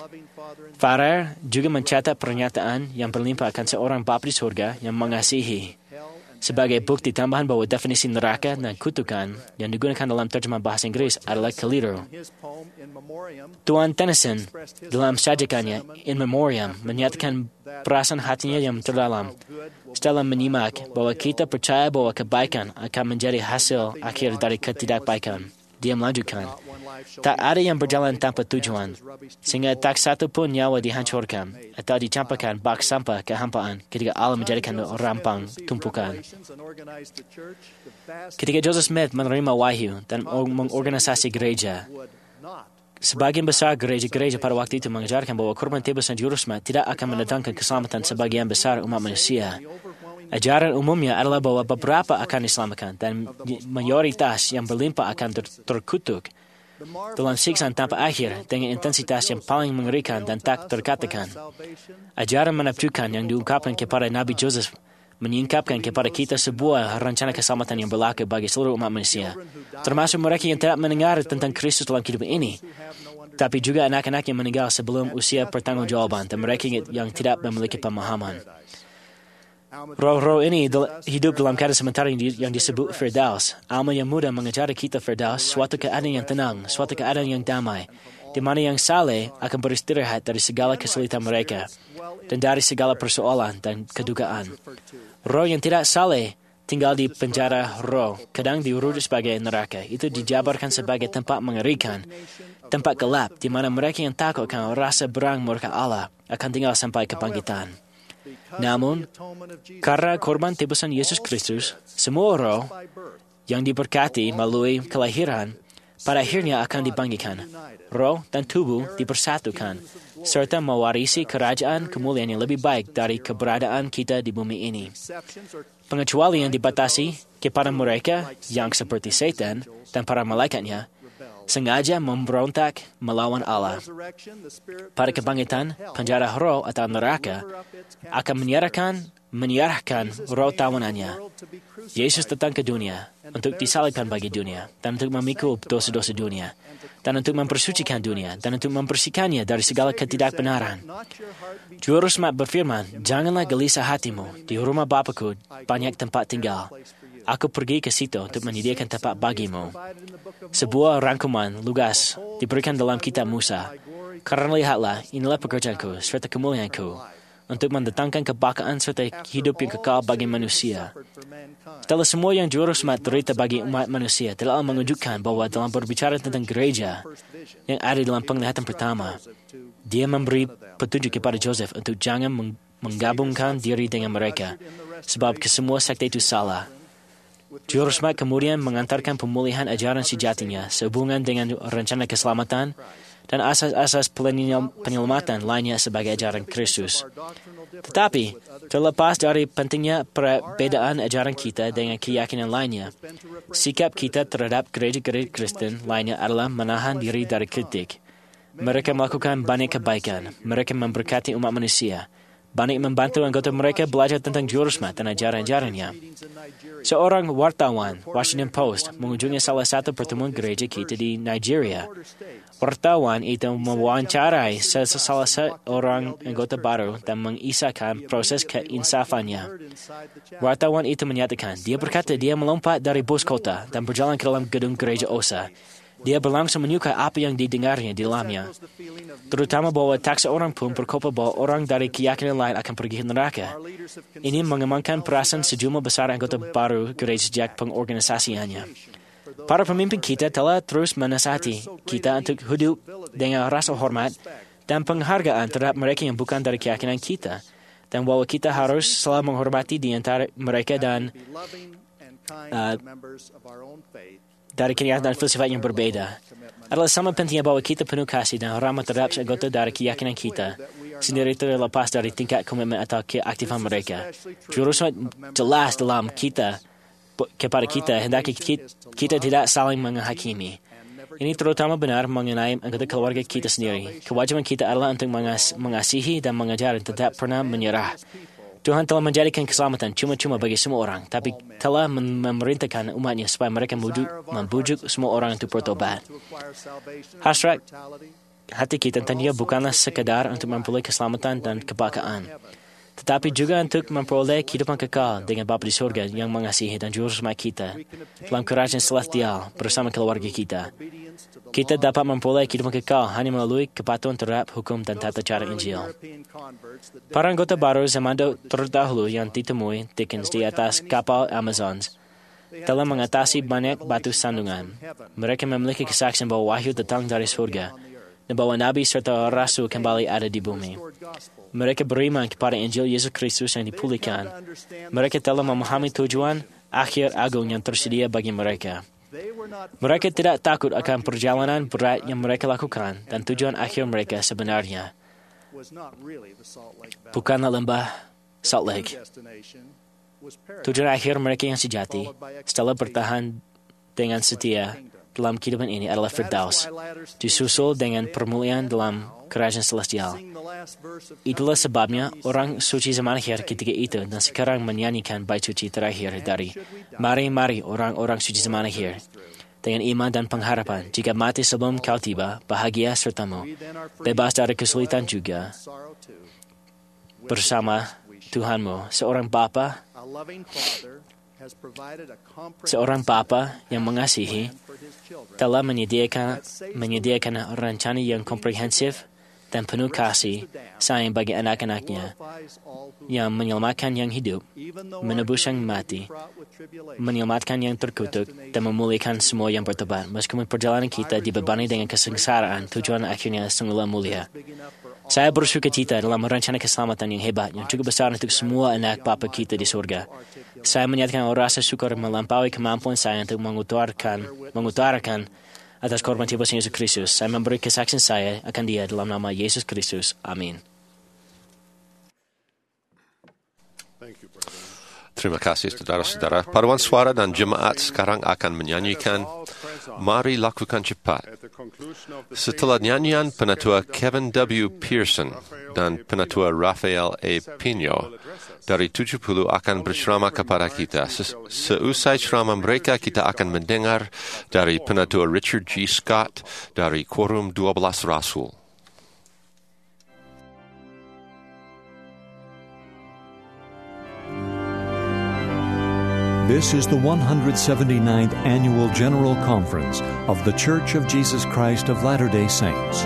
Farrar juga mencatat pernyataan yang berlimpah akan seorang Bapa di surga yang mengasihi sebagai bukti tambahan bahwa definisi neraka dan kutukan yang digunakan dalam terjemahan bahasa Inggris adalah keliru. Tuan Tennyson dalam sajakannya In Memoriam menyatakan perasaan hatinya yang terdalam setelah menyimak bahwa kita percaya bahwa kebaikan akan menjadi hasil akhir dari ketidakbaikan. Dia melanjutkan, tak ada yang berjalan tanpa tujuan, sehingga tak satu pun nyawa dihancurkan atau dicampakkan bak sampah kehampaan ketika Allah menjadikan rampang tumpukan. Ketika Joseph Smith menerima wahyu dan mengorganisasi gereja, sebagian besar gereja-gereja pada waktu itu mengajarkan bahwa korban tebus dan juru selamat tidak akan mendatangkan keselamatan sebagian besar umat manusia. Ajaran umumnya adalah bahwa beberapa akan diselamatkan dan mayoritas yang berlimpah akan terkutuk dalam siksaan tanpa akhir dengan intensitas yang paling mengerikan dan tak terkatakan. Ajaran menakjubkan yang diungkapkan kepada Nabi Joseph menyingkapkan kepada kita sebuah rencana keselamatan yang berlaku bagi seluruh umat manusia, termasuk mereka yang tidak mendengar tentang Kristus dalam kehidupan ini, tapi juga anak-anak yang meninggal sebelum usia pertanggungjawaban dan mereka yang tidak memiliki pemahaman. Roh-roh ini hidup dalam keadaan sementara yang disebut Firdaus. Alma yang muda mengajari kita Firdaus, suatu keadaan yang tenang, suatu keadaan yang damai, di mana yang saleh akan beristirahat dari segala kesulitan mereka dan dari segala persoalan dan kedugaan. Roh yang tidak saleh tinggal di penjara roh, kadang diuruti sebagai neraka. Itu dijabarkan sebagai tempat mengerikan, tempat gelap, di mana mereka yang takut akan rasa berang murka Allah akan tinggal sampai kebangkitan. Namun, karena korban tebusan Yesus Kristus, semua roh yang diberkati melalui kelahiran Pada akhirnya akan dibangkitkan. Roh dan tubuh dipersatukan, serta mewarisi kerajaan kemuliaan yang lebih baik dari keberadaan kita di bumi ini. Pengecualian dibatasi kepada mereka yang seperti setan dan para malaikatnya, sengaja memberontak melawan Allah. Pada kebangkitan, penjara roh atau neraka akan menyerahkan roh tawanannya. Yesus datang ke dunia untuk disalibkan bagi dunia, dan untuk memikul dosa-dosa dunia, dan untuk mempersucikan dunia, dan untuk membersihkannya dari segala ketidakbenaran. Juru Selamat berfirman, "Janganlah gelisah hatimu, di rumah Bapa-Ku banyak tempat tinggal. Aku pergi ke situ untuk menyediakan tempat bagimu." Sebuah rangkuman lugas diberikan dalam kitab Musa. "Karena lihatlah, inilah pekerjaanku serta kemuliaanku, untuk mendatangkan kebahagiaan serta hidup yang kekal bagi manusia." Setelah semua yang Juru Selamat derita bagi umat manusia, telah menunjukkan bahwa dalam berbicara tentang gereja yang ada dalam penglihatan pertama, Dia memberi petunjuk kepada Joseph untuk jangan menggabungkan diri dengan mereka, sebab kesemua sekte itu salah. Juru Selamat kemudian mengantarkan pemulihan ajaran sejatinya sehubungan dengan rencana keselamatan dan asas-asas penyelamatan lainnya sebagai ajaran Kristus. Tetapi, terlepas dari pentingnya perbedaan ajaran kita dengan keyakinan lainnya, sikap kita terhadap gereja-gereja Kristen lainnya adalah menahan diri dari kritik. Mereka melakukan banyak kebaikan, mereka memberkati umat manusia, banyak membantu anggota mereka belajar tentang Juru Selamat dan ajaran-ajarannya. Seorang wartawan Washington Post mengunjungi salah satu pertemuan gereja kita di Nigeria. Wartawan itu mewawancarai salah seorang anggota baru dan mengisahkan proses keinsafannya. Wartawan itu menyatakan, dia berkata dia melompat dari bus kota dan berjalan ke dalam gedung gereja Osa. Dia berlangsung menyukai apa yang didengarnya di dalamnya, terutama bahwa tak seorang pun berkata bahwa orang dari keyakinan lain akan pergi ke neraka. Ini mengembangkan perasaan sejumlah besar anggota baru gereja sejak pengorganisasiannya. Para pemimpin kita telah terus menasihati kita untuk hidup dengan rasa hormat dan penghargaan terhadap mereka yang bukan dari keyakinan kita, dan bahwa kita harus selalu menghormati di antara mereka dan dari keyakinan dan filsafat yang berbeda. Adalah sama pentingnya bahwa kita penuh kasih dan rahmat terhadap anggota dari keyakinan kita sendiri terlepas dari tingkat komitmen atau keaktifan mereka. Juru Selamat jelas dalam kepada kita, hendaknya kita tidak saling menghakimi. Ini terutama benar mengenai anggota keluarga kita sendiri. Kewajiban kita adalah untuk mengasihi dan mengajar dan tidak pernah menyerah. Tuhan telah menjadikan keselamatan cuma-cuma bagi semua orang, tapi telah memerintahkan umatnya supaya mereka membujuk semua orang untuk bertobat. Hasrat hati kita tentunya bukanlah sekadar untuk memperoleh keselamatan dan kebahagiaan, tetapi juga untuk memperoleh kehidupan kekal dengan Bapa di surga yang mengasihi dan Juru Selamat kita dalam kerajaan celestial bersama keluarga kita. Kita dapat memperoleh kehidupan kekal hanya melalui kepatuhan terhadap hukum dan tata cara Injil. Para anggota baru zaman terdahulu yang ditemui Dickens di atas kapal Amazon telah mengatasi banyak batu sandungan. Mereka memiliki kesaksian bahwa wahyu datang dari surga dan bahwa nabi serta rasul kembali ada di bumi. Mereka beriman kepada Injil Yesus Kristus yang dipulihkan. Mereka telah memahami tujuan akhir agung yang tersedia bagi mereka. Mereka tidak takut akan perjalanan berat yang mereka lakukan, dan tujuan akhir mereka sebenarnya bukanlah lembah Salt Lake. Tujuan akhir mereka yang sejati, setelah bertahan dengan setia dalam kehidupan ini, adalah Firdaus, disusul dengan permuliaan dalam kerajaan celestial. Itulah sebabnya orang suci zaman akhir ketika itu dan sekarang menyanyikan bait suci terakhir dari Mari, mari orang-orang suci zaman akhir, dengan iman dan pengharapan, jika mati sebelum kau tiba, bahagia sertamu, bebas dari kesulitan juga, bersama Tuhanmu. Seorang Bapa yang mengasihi telah menyediakan rencana yang komprehensif dan penuh kasih sayang bagi anak-anaknya, yang menyelamatkan yang hidup, menebus yang mati, menyelamatkan yang terkutuk, dan memulihkan semua yang bertobat. Meskipun perjalanan kita dibebani dengan kesengsaraan, tujuan akhirnya sungguhlah mulia. Saya bersuka cita dalam rencana keselamatan yang hebat, yang cukup besar untuk semua anak Bapa kita di surga. Saya menyatakan rasa syukur melampaui kemampuan saya untuk mengutarakan atas korban tebus Yesus Kristus. Saya memberi kesaksian saya akan Dia dalam nama Yesus Kristus. Amin. Terima kasih saudara-saudara. Paduan suara dan jemaat sekarang akan menyanyikan Mari Lakukan Cepat. Setelah nyanyian penatua Kevin W. Pearson dan penatua Rafael A. Pino dari 70 akan berceramah kepada kita. Seusai ceramah mereka, kita akan mendengar dari penatua Richard G. Scott dari Quorum 12 Rasul. This is the 179th Annual General Conference of The Church of Jesus Christ of Latter-day Saints.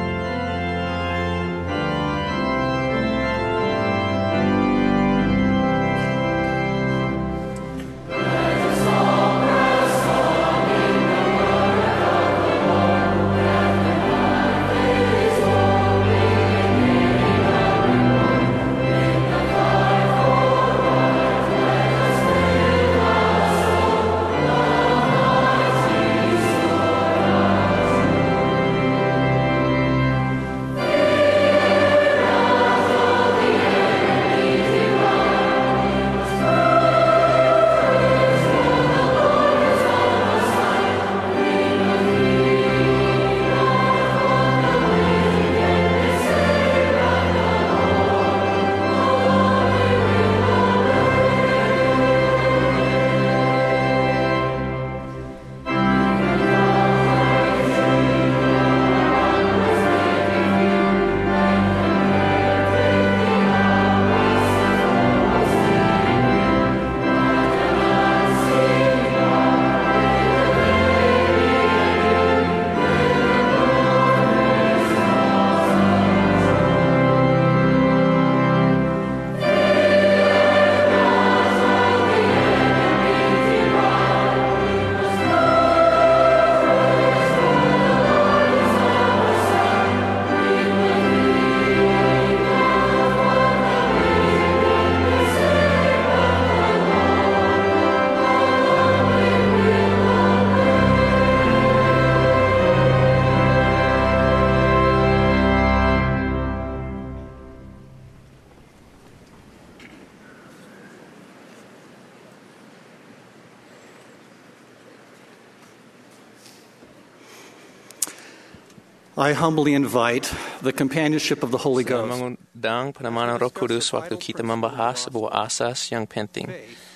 I humbly invite the companionship of the Holy Saya Ghost. mengundang penemanan Roh Kudus waktu kita membahas sebuah asas yang penting,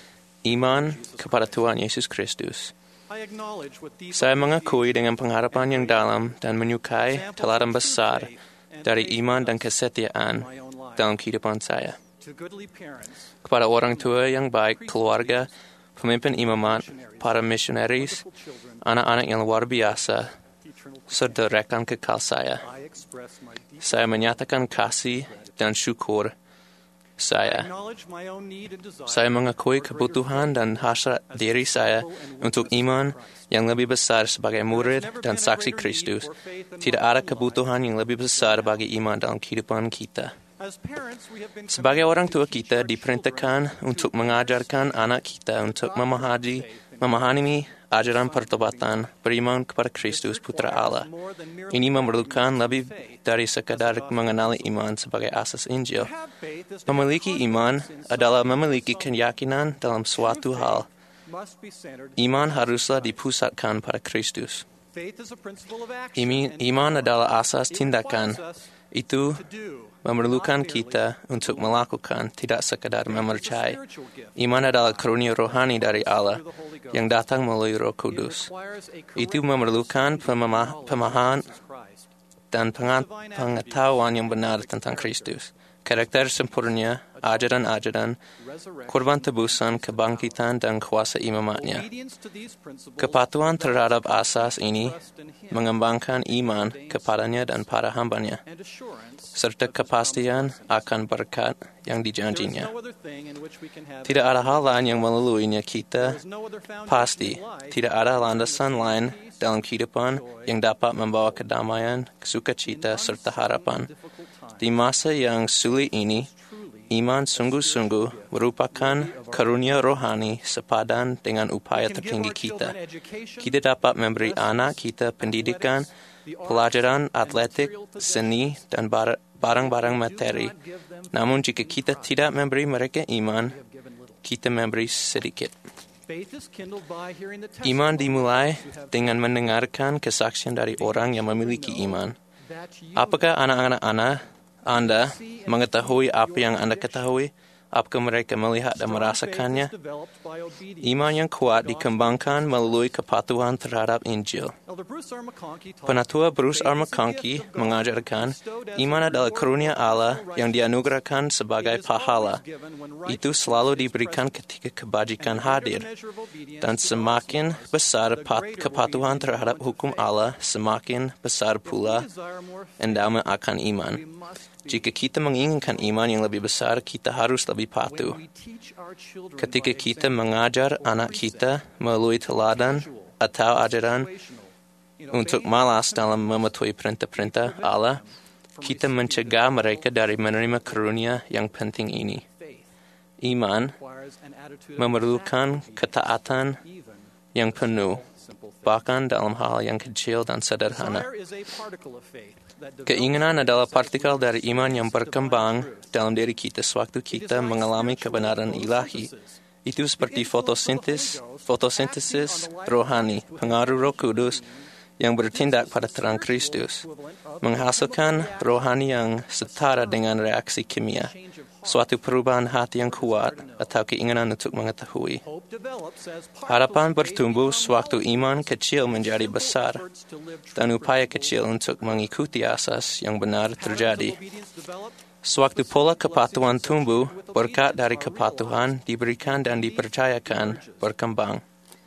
iman kepada Tuhan Yesus Kristus. I acknowledge with deep Saya mengakui dengan pengharapan yang dalam dan menyukai teladan besar dari iman dan kesetiaan dalam kehidupan saya. to goodly parents, Kepada orang tua yang baik, keluarga, pemimpin imamat, para misionaris, anak-anak yang luar biasa, serta rekan kekal saya. I express my deep Saya menyatakan kasih dan syukur saya. acknowledge my own need and desire. Saya mengakui kebutuhan dan hasrat diri saya untuk iman yang lebih besar sebagai murid dan saksi Kristus. Tidak ada kebutuhan yang lebih besar bagi iman dalam kehidupan kita. As parents, we have been Sebagai orang tua kita diperintahkan untuk mengajarkan anak kita untuk memahami ajaran pertobatan, beriman kepada Kristus Putra Allah. Ini memerlukan lebih dari sekadar mengenali iman sebagai asas Injil. Memiliki iman adalah memiliki keyakinan dalam suatu hal. must be centered. Iman haruslah dipusatkan pada Kristus. Faith is a principle of action. Iman adalah asas tindakan. Itu To do. memerlukan kita untuk melakukan, tidak sekadar mempercayai. Iman adalah karunia rohani dari Allah yang datang melalui Roh Kudus. Itu memerlukan pemahaman Christ. dan pengetahuan yang benar tentang Kristus. Karakter sempurna, ajaran-ajaran, korban tebusan, kebangkitan, dan kuasa imamatnya. Obedience to these principles Kepatuhan terhadap asas ini mengembangkan iman kepadanya dan pada hambanya, and assurance serta kepastian akan berkat yang there is dijanjinya. no other thing in which we can have Tidak ada hal lain yang melaluinya kita no other foundation pasti. in life Tidak ada landasan lain dalam kehidupan yang dapat membawa kedamaian, sukacita, serta harapan. Di masa yang sulit ini, iman sungguh-sungguh merupakan karunia rohani sepadan dengan upaya tertinggi kita. Kita dapat memberi anak kita pendidikan, pelajaran atletik, seni, dan barang-barang materi. Namun jika kita tidak memberi mereka iman, kita memberi sedikit. Iman dimulai dengan mendengarkan kesaksian dari orang yang memiliki iman. Apakah anak-anak Anda mengetahui apa yang Anda ketahui? Apakah mereka melihat dan merasakannya? Iman yang kuat dikembangkan melalui kepatuhan terhadap Injil. Penatua Bruce R. McConkie mengajarkan, iman adalah karunia Allah yang dianugerahkan sebagai pahala. Itu selalu diberikan ketika kebajikan hadir. Dan semakin besar kepatuhan terhadap hukum Allah, semakin besar pula endaumen akan iman. Jika kita menginginkan iman yang lebih besar, kita harus lebih patuh. Ketika kita mengajar anak kita melalui teladan atau ajaran untuk malas dalam mematuhi perintah-perintah Allah, kita mencegah mereka dari menerima karunia yang penting ini. Iman memerlukan ketaatan yang penuh, bahkan dalam hal yang kecil dan sederhana. Keinginan adalah partikel dari iman yang berkembang dalam diri kita sewaktu kita mengalami kebenaran ilahi. Itu seperti fotosintesis rohani, pengaruh Roh Kudus yang bertindak pada terang Kristus, menghasilkan rohani yang setara dengan reaksi kimia, suatu perubahan hati yang kuat atau keinginan untuk mengetahui. Harapan bertumbuh sewaktu iman kecil menjadi besar, dan upaya kecil untuk mengikuti asas yang benar terjadi. Sewaktu pola kepatuhan tumbuh, berkat dari kepatuhan diberikan dan dipercayakan berkembang.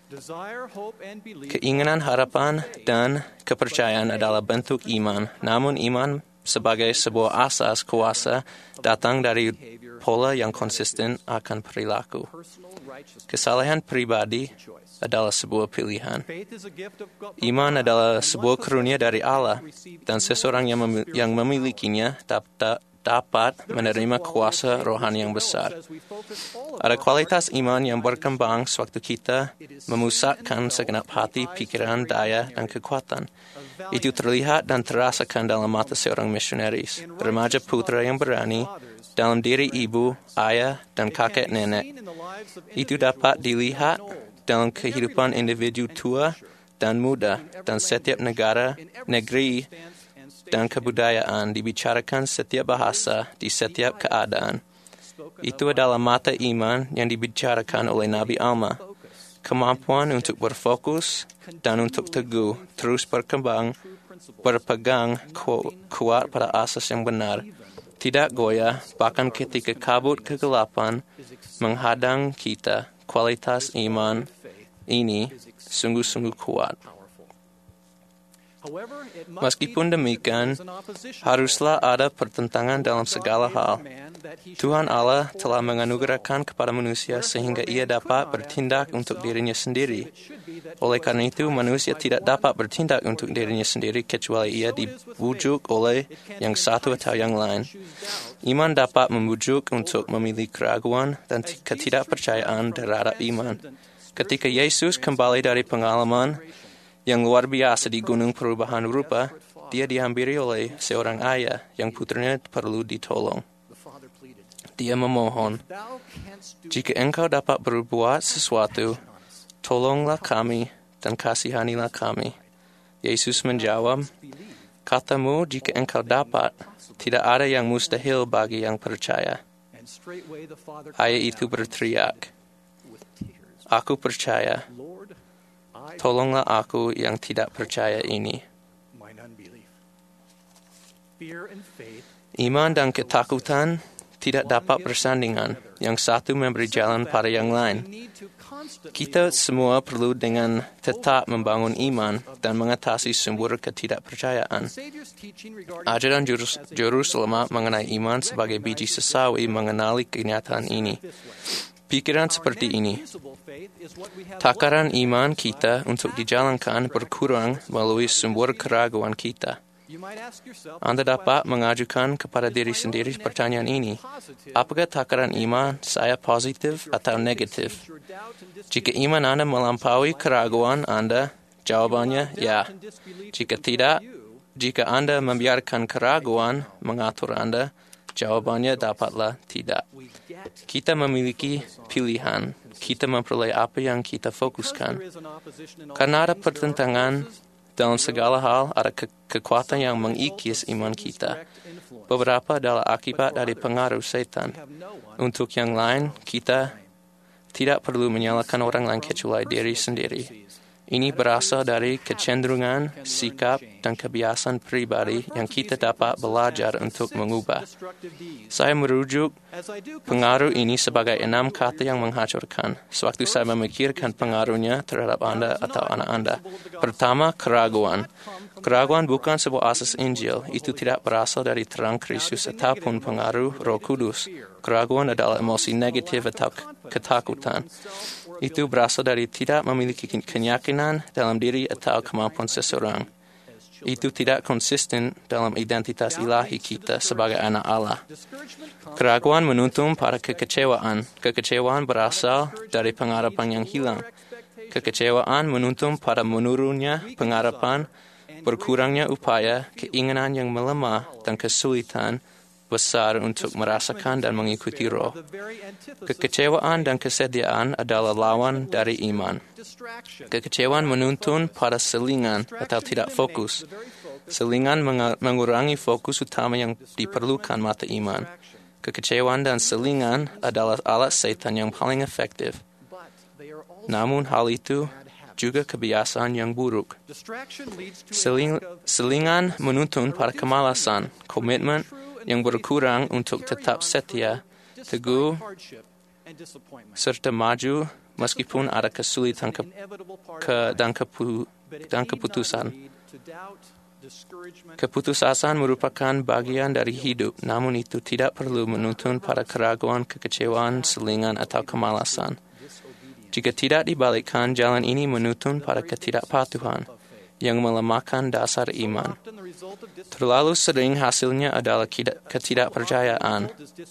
Keinginan, harapan, dan kepercayaan adalah bentuk iman, namun iman sebagai sebuah asas kuasa datang dari pola yang konsisten akan perilaku. Kesalahan pribadi adalah sebuah pilihan. Iman adalah sebuah karunia dari Allah, dan seseorang yang memilikinya dapat menerima kuasa rohani yang besar. Ada kualitas iman yang berkembang sewaktu kita memusatkan segenap hati, pikiran, daya, dan kekuatan. Itu terlihat dan terasakan dalam mata seorang misionaris, remaja putra yang berani, dalam diri ibu, ayah, dan kakek nenek. Itu dapat dilihat dalam kehidupan individu tua dan muda, dan setiap negeri, dan kebudayaan dibicarakan setiap bahasa di setiap keadaan. Itu adalah mata iman yang dibicarakan oleh Nabi Alma. Kemampuan untuk berfokus dan untuk teguh, terus berkembang, berpegang kuat pada asas yang benar, tidak goyah, bahkan ketika kabut kegelapan menghadang kita. Kualitas iman ini sungguh-sungguh kuat. Meskipun demikian, haruslah ada pertentangan dalam segala hal. Tuhan Allah telah menganugerahkan kepada manusia sehingga ia dapat bertindak untuk dirinya sendiri. Oleh karena itu, manusia tidak dapat bertindak untuk dirinya sendiri kecuali ia dibujuk oleh yang satu atau yang lain. Iman dapat membujuk untuk memilih keraguan dan ketidakpercayaan terhadap iman. Ketika Yesus kembali dari pengalaman yang luar biasa di Gunung Perubahan Rupa, dia dihampiri oleh seorang ayah yang putranya perlu ditolong. Dia memohon, "Jika engkau dapat berbuat sesuatu, tolonglah kami dan kasihanilah kami." Yesus menjawab, "Katamu, jika engkau dapat, tidak ada yang mustahil bagi yang percaya." Ayah itu berteriak, "Aku percaya. Tolonglah aku yang tidak percaya ini." Iman dan ketakutan tidak dapat bersandingan. Yang satu memberi jalan pada yang lain. Kita semua perlu dengan tetap membangun iman dan mengatasi sumber ketidakpercayaan. Ajaran Juru Selamat mengenai iman sebagai biji sesawi mengenali kenyataan ini. Pikiran seperti ini, takaran iman kita untuk dijalankan berkurang melalui sumber keraguan kita. Anda dapat mengajukan kepada diri sendiri pertanyaan ini. Apakah takaran iman saya positif atau negatif? Jika iman Anda melampaui keraguan Anda, jawabannya ya. Jika tidak, jika Anda membiarkan keraguan mengatur Anda, jawabannya dapatlah tidak. Kita memiliki pilihan. Kita memperoleh apa yang kita fokuskan. Karena ada pertentangan dalam segala hal, ada kekuatan yang mengikis iman kita. Beberapa adalah akibat dari pengaruh setan. Untuk yang lain, kita tidak perlu menyalahkan orang lain kecuali diri sendiri. Ini berasal dari kecenderungan, sikap, dan kebiasaan pribadi yang kita dapat belajar untuk mengubah. Saya merujuk pengaruh ini sebagai 6 kata yang menghancurkan. Sewaktu saya memikirkan pengaruhnya terhadap Anda atau anak Anda. Pertama, keraguan. Keraguan bukan sebuah asas Injil. Itu tidak berasal dari terang Kristus ataupun pengaruh Roh Kudus. Keraguan adalah emosi negatif atau ketakutan. Itu berasal dari tidak memiliki keyakinan dalam diri atau kemampuan seseorang. Itu tidak konsisten dalam identitas ilahi kita sebagai anak Allah. Keraguan menuntun pada kekecewaan. Kekecewaan berasal dari pengharapan yang hilang. Kekecewaan menuntun pada menurunnya pengharapan, berkurangnya upaya, keinginan yang melemah, dan kesulitan besar untuk merasakan dan mengikuti Roh. Kekecewaan dan kesediaan adalah lawan dari iman. Kekecewaan menuntun pada selingan atau tidak fokus. Selingan mengurangi fokus utama yang diperlukan mata iman. Kekecewaan dan selingan adalah alat setan yang paling efektif. Namun hal itu juga kebiasaan yang buruk. Selingan menuntun pada kemalasan, komitmen yang berkurang untuk tetap setia, teguh, serta maju meskipun ada kesulitan dan keputusan. Keputusasaan merupakan bagian dari hidup, namun itu tidak perlu menuntun pada keraguan, kekecewaan, selingan, atau kemalasan. Jika tidak dibalikkan, jalan ini menuntun pada ketidakpatuhan yang melemahkan dasar iman. Terlalu sering hasilnya adalah ketidakpercayaan,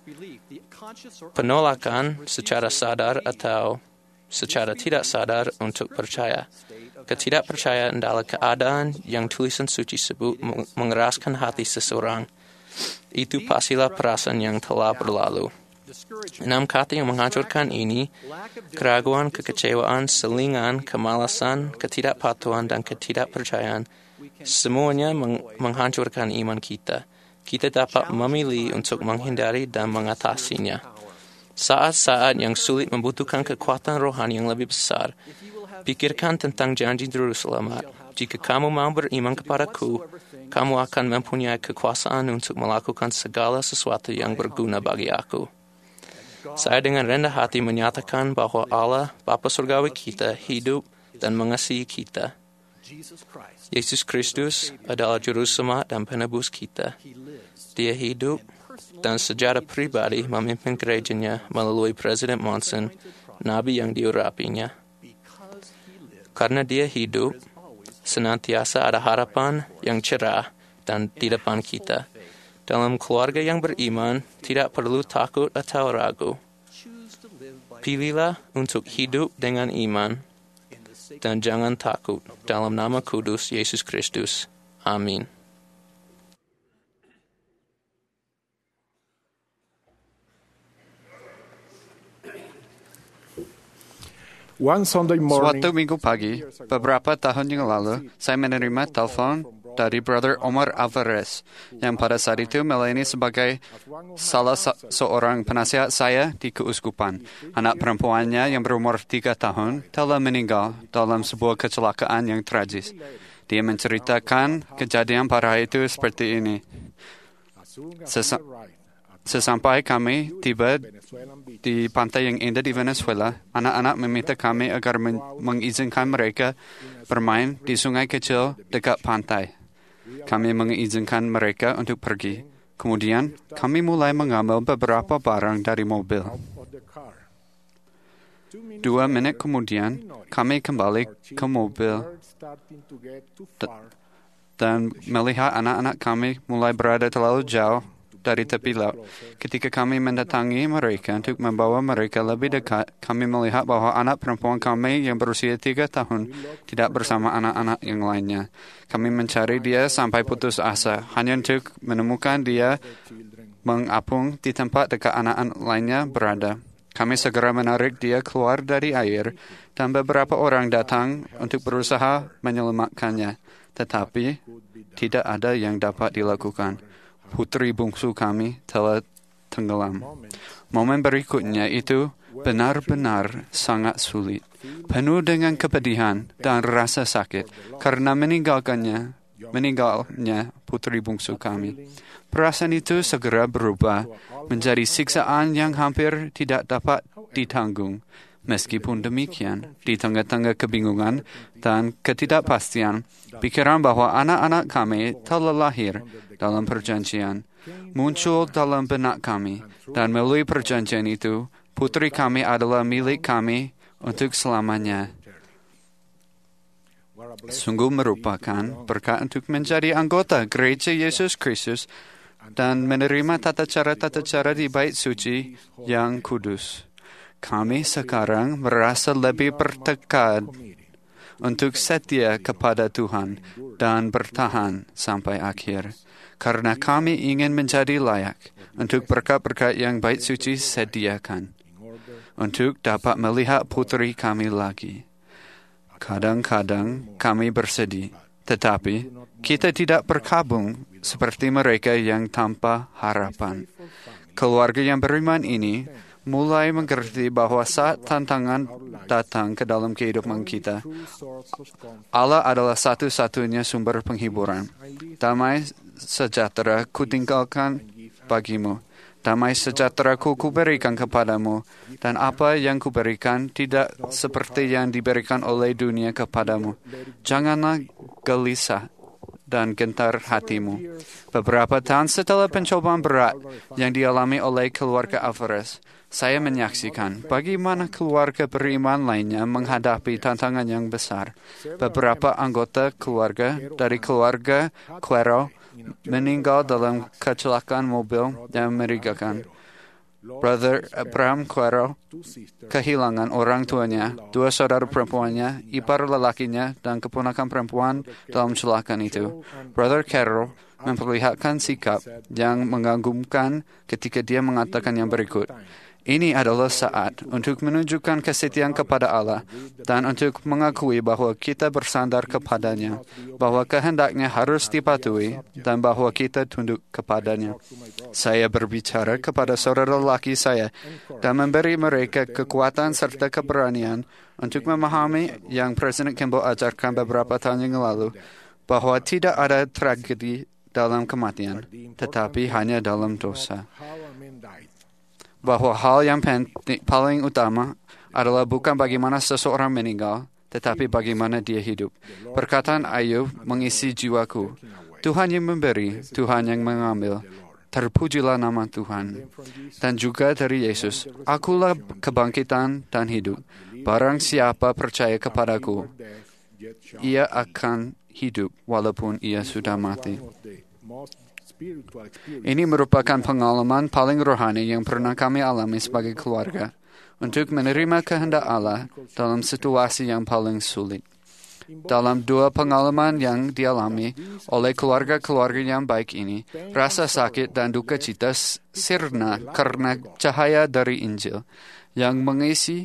penolakan secara sadar atau secara tidak sadar untuk percaya. Ketidakpercayaan adalah keadaan yang tulisan suci sebut mengeraskan hati seseorang. Itu pastilah perasaan yang telah berlalu. 6 kata yang menghancurkan ini, keraguan, kekecewaan, selingan, kemalasan, ketidakpatuhan, dan ketidakpercayaan, semuanya menghancurkan iman kita. Kita dapat memilih untuk menghindari dan mengatasinya. Saat-saat yang sulit membutuhkan kekuatan rohani yang lebih besar. Pikirkan tentang janji juru selamat. Jika kamu mau beriman kepadaku, kamu akan mempunyai kekuasaan untuk melakukan segala sesuatu yang berguna bagi aku. Saya dengan rendah hati menyatakan bahwa Allah, Bapa Surgawi kita, hidup dan mengasihi kita. Yesus Kristus adalah Juru Selamat dan Penebus kita. Dia hidup dan secara pribadi memimpin gerejanya melalui Presiden Monson, Nabi yang diurapinya. Karena dia hidup, senantiasa ada harapan yang cerah dan di depan kita. Dalam keluarga yang beriman, tidak perlu takut atau ragu. Pilihlah untuk hidup dengan iman dan jangan takut. Dalam nama kudus Yesus Kristus. Amin. Suatu minggu pagi, beberapa tahun yang lalu, saya menerima telepon dari Brother Omar Alvarez, yang pada saat itu melayani sebagai salah seorang penasihat saya di keuskupan. Anak perempuannya yang berumur 3 tahun telah meninggal dalam sebuah kecelakaan yang tragis. Dia menceritakan kejadian pada hari itu seperti ini. Sesampai kami tiba di pantai yang indah di Venezuela, anak-anak meminta kami agar mengizinkan mereka bermain di sungai kecil dekat pantai. Kami mengizinkan mereka untuk pergi. Kemudian, kami mulai mengambil beberapa barang dari mobil. 2 menit kemudian, kami kembali ke mobil. dan melihat anak-anak kami mulai berada terlalu jauh dari tepi laut. Ketika kami mendatangi mereka untuk membawa mereka lebih dekat, kami melihat bahwa anak perempuan kami yang berusia 3 tahun tidak bersama anak-anak yang lainnya. Kami mencari dia sampai putus asa, hanya untuk menemukan dia mengapung di tempat dekat anak-anak lainnya berada. Kami segera menarik dia keluar dari air, dan beberapa orang datang untuk berusaha menyelamatkannya. Tetapi tidak ada yang dapat dilakukan. Putri bungsu kami telah tenggelam. Momen berikutnya itu benar-benar sangat sulit, penuh dengan kepedihan dan rasa sakit karena meninggalnya putri bungsu kami. Perasaan itu segera berubah menjadi siksaan yang hampir tidak dapat ditanggung. Meskipun demikian, di tengah-tengah kebingungan dan ketidakpastian, pikiran bahwa anak-anak kami telah lahir dalam perjanjian muncul dalam benak kami, dan melalui perjanjian itu, putri kami adalah milik kami untuk selamanya. Sungguh merupakan berkat untuk menjadi anggota Gereja Yesus Kristus dan menerima tata cara di bait suci yang kudus. Kami sekarang merasa lebih bertekad untuk setia kepada Tuhan dan bertahan sampai akhir, karena kami ingin menjadi layak untuk berkat-berkat yang bait suci sediakan, untuk dapat melihat putri kami lagi. Kadang-kadang kami bersedih, tetapi kita tidak berkabung seperti mereka yang tanpa harapan. Keluarga yang beriman ini mulai mengerti bahwa saat tantangan datang ke dalam kehidupan kita, Allah adalah satu-satunya sumber penghiburan. Damai sejahtera kutinggalkan bagimu. Damai sejahtera kuberikan kepadamu, dan apa yang kuberikan tidak seperti yang diberikan oleh dunia kepadamu. Janganlah gelisah dan gentar hatimu. Beberapa tahun setelah pencobaan berat yang dialami oleh keluarga Alvarez, saya menyaksikan bagaimana keluarga beriman lainnya menghadapi tantangan yang besar. Beberapa anggota keluarga dari keluarga Quero meninggal dalam kecelakaan mobil yang mengerikan. Brother Abraham Quero kehilangan orang tuanya, 2 saudara perempuannya, ipar lelakinya, dan keponakan perempuan dalam kecelakaan itu. Brother Carroll memperlihatkan sikap yang mengagumkan ketika dia mengatakan yang berikut. Ini adalah saat untuk menunjukkan kesetiaan kepada Allah dan untuk mengakui bahwa kita bersandar kepadanya, bahwa kehendaknya harus dipatuhi dan bahwa kita tunduk kepadanya. Saya berbicara kepada saudara lelaki saya dan memberi mereka kekuatan serta keberanian untuk memahami yang Presiden Kimball ajarkan beberapa tahun yang lalu, bahwa tidak ada tragedi dalam kematian, tetapi hanya dalam dosa. Bahwa hal yang paling utama adalah bukan bagaimana seseorang meninggal, tetapi bagaimana dia hidup. Perkataan Ayub mengisi jiwaku. Tuhan yang memberi, Tuhan yang mengambil. Terpujilah nama Tuhan. Dan juga dari Yesus, akulah kebangkitan dan hidup. Barang siapa percaya kepadaku, ia akan hidup walaupun ia sudah mati. Ini merupakan pengalaman paling rohani yang pernah kami alami sebagai keluarga untuk menerima kehendak Allah dalam situasi yang paling sulit. Dalam 2 pengalaman yang dialami oleh keluarga-keluarga yang baik ini, rasa sakit dan duka cita sirna karena cahaya dari Injil yang mengisi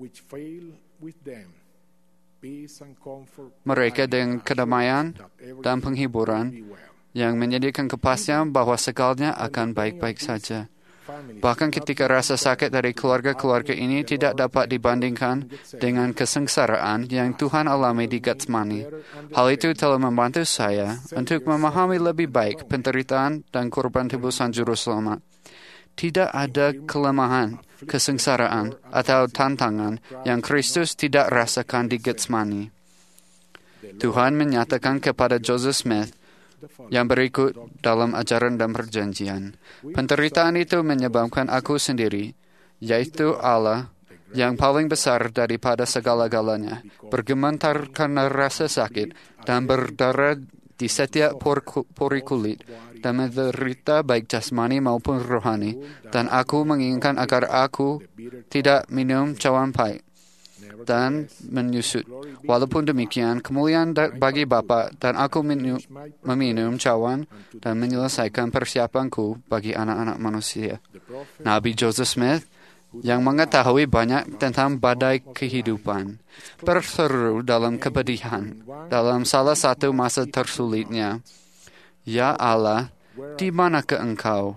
mereka dengan kedamaian dan penghiburan yang menyediakan kepastian bahwa segalanya akan baik-baik saja. Bahkan ketika rasa sakit dari keluarga-keluarga ini tidak dapat dibandingkan dengan kesengsaraan yang Tuhan alami di Getsemani, hal itu telah membantu saya untuk memahami lebih baik penderitaan dan korban tebusan Juru Selamat. Tidak ada kelemahan, kesengsaraan, atau tantangan yang Kristus tidak rasakan di Getsemani. Tuhan menyatakan kepada Joseph Smith yang berikut dalam ajaran dan perjanjian. Penderitaan itu menyebabkan aku sendiri, yaitu Allah yang paling besar daripada segala-galanya, bergemetar karena rasa sakit dan berdarah di setiap pori kulit dan menderita baik jasmani maupun rohani, dan aku menginginkan agar aku tidak minum cawan pahit dan menyusut. Walaupun demikian, kemuliaan bagi Bapa, dan aku meminum cawan dan menyelesaikan persiapanku bagi anak-anak manusia. Nabi Joseph Smith yang mengetahui banyak tentang badai kehidupan berseru dalam kepedihan dalam salah satu masa tersulitnya, "Ya Allah, di manakah Engkau?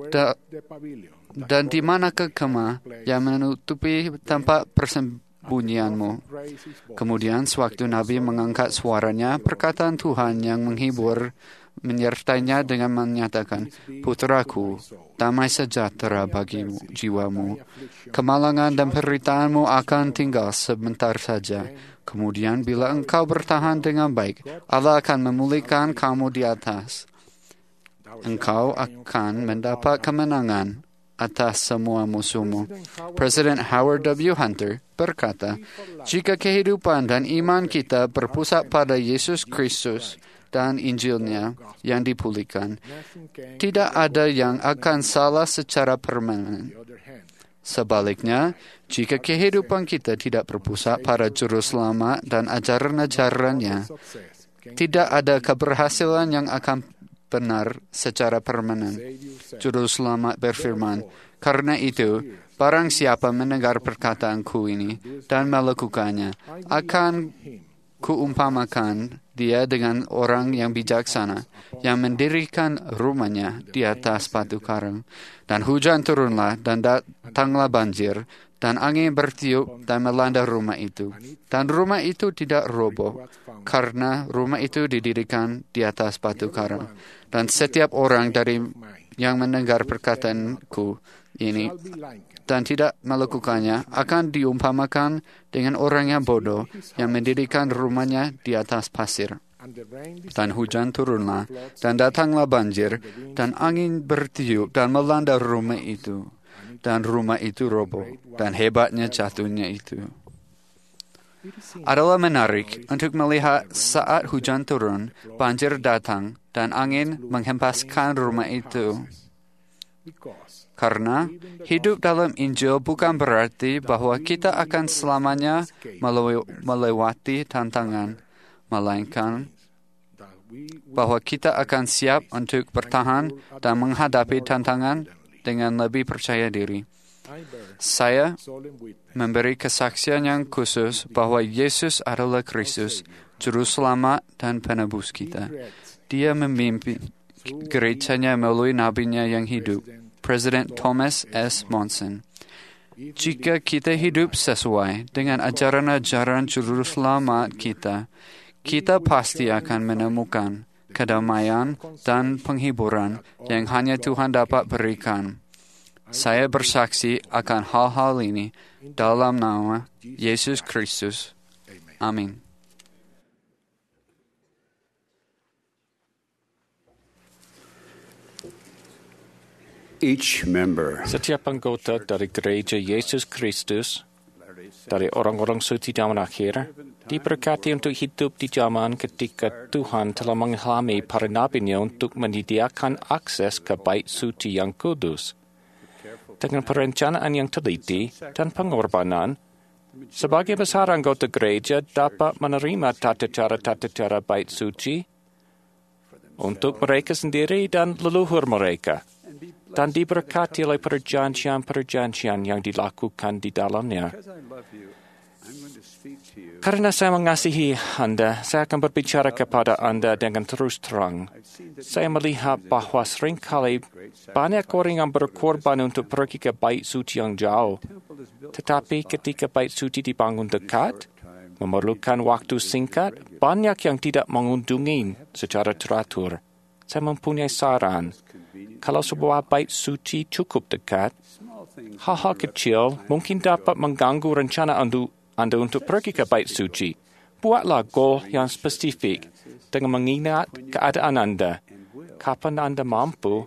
Dan di manakah kemah yang menutupi tempat persembunyianmu?" Kemudian sewaktu Nabi mengangkat suaranya, perkataan Tuhan yang menghibur menyertainya dengan menyatakan, "Putraku, damai sejahtera bagi jiwamu. Kemalangan dan penderitaanmu akan tinggal sebentar saja. Kemudian bila engkau bertahan dengan baik, Allah akan memulihkan kamu di atas. Engkau akan mendapat kemenangan atas semua musuhmu." Presiden Howard W. Hunter berkata, "Jika kehidupan dan iman kita berpusat pada Yesus Kristus dan Injilnya yang dipulihkan, tidak ada yang akan salah secara permanen. Sebaliknya, jika kehidupan kita tidak berpusat pada Juru Selamat dan ajaran-ajarannya, tidak ada keberhasilan yang akan benar secara permanen." Juru Selamat berfirman, "Karena itu, barang siapa mendengar perkataanku ini dan melakukannya, akan kuumpamakan dia dengan orang yang bijaksana, yang mendirikan rumahnya di atas batu karang. Dan hujan turunlah, dan datanglah banjir, dan angin bertiup dan melanda rumah itu. Dan rumah itu tidak roboh, karena rumah itu didirikan di atas batu karang. Dan setiap orang dari yang mendengar perkataanku ini dan tidak melakukannya akan diumpamakan dengan orang yang bodoh yang mendirikan rumahnya di atas pasir. Dan hujan turunlah, dan datanglah banjir, dan angin bertiup dan melanda rumah itu. Dan rumah itu roboh, dan hebatnya jatuhnya itu." Adalah menarik untuk melihat saat hujan turun, banjir datang, dan angin menghempaskan rumah itu. Karena hidup dalam Injil bukan berarti bahwa kita akan selamanya melewati tantangan, melainkan bahwa kita akan siap untuk bertahan dan menghadapi tantangan dengan lebih percaya diri. Saya memberi kesaksian yang khusus bahwa Yesus adalah Kristus, Juru Selamat dan Penebus kita. Dia memimpin gerejanya melalui nabinya yang hidup, Presiden Thomas S. Monson. Jika kita hidup sesuai dengan ajaran-ajaran Juru Selamat kita pasti akan menemukan kedamaian dan penghiburan yang hanya Tuhan dapat berikan. Saya bersaksi akan hal-hal ini dalam nama Yesus Kristus. Amin. Setiap anggota dari Gereja Yesus Kristus, dari orang-orang suci zaman akhir, diberkati untuk hidup di zaman ketika Tuhan telah mengilhami para nabi-Nya untuk menyediakan akses ke bait suci yang kudus. Dengan perencanaan yang teliti dan pengorbanan, sebagian besar anggota gereja dapat menerima tata cara bait suci untuk mereka sendiri dan leluhur mereka, dan diberkati oleh perjanjian-perjanjian yang dilakukan di dalamnya. Karena saya mengasihi Anda, saya akan berbicara kepada Anda dengan terus terang. Saya melihat bahwa seringkali banyak orang yang berkorban untuk pergi ke bait suci yang jauh. Tetapi ketika bait suci dibangun dekat, memerlukan waktu singkat, banyak yang tidak mengunjungi secara teratur. Saya mempunyai saran. Kalau sebuah bait suci cukup dekat, hal-hal kecil mungkin dapat mengganggu rencana Anda untuk pergi ke bait suci. Buatlah goal yang spesifik dengan mengingat keadaan Anda, kapan Anda mampu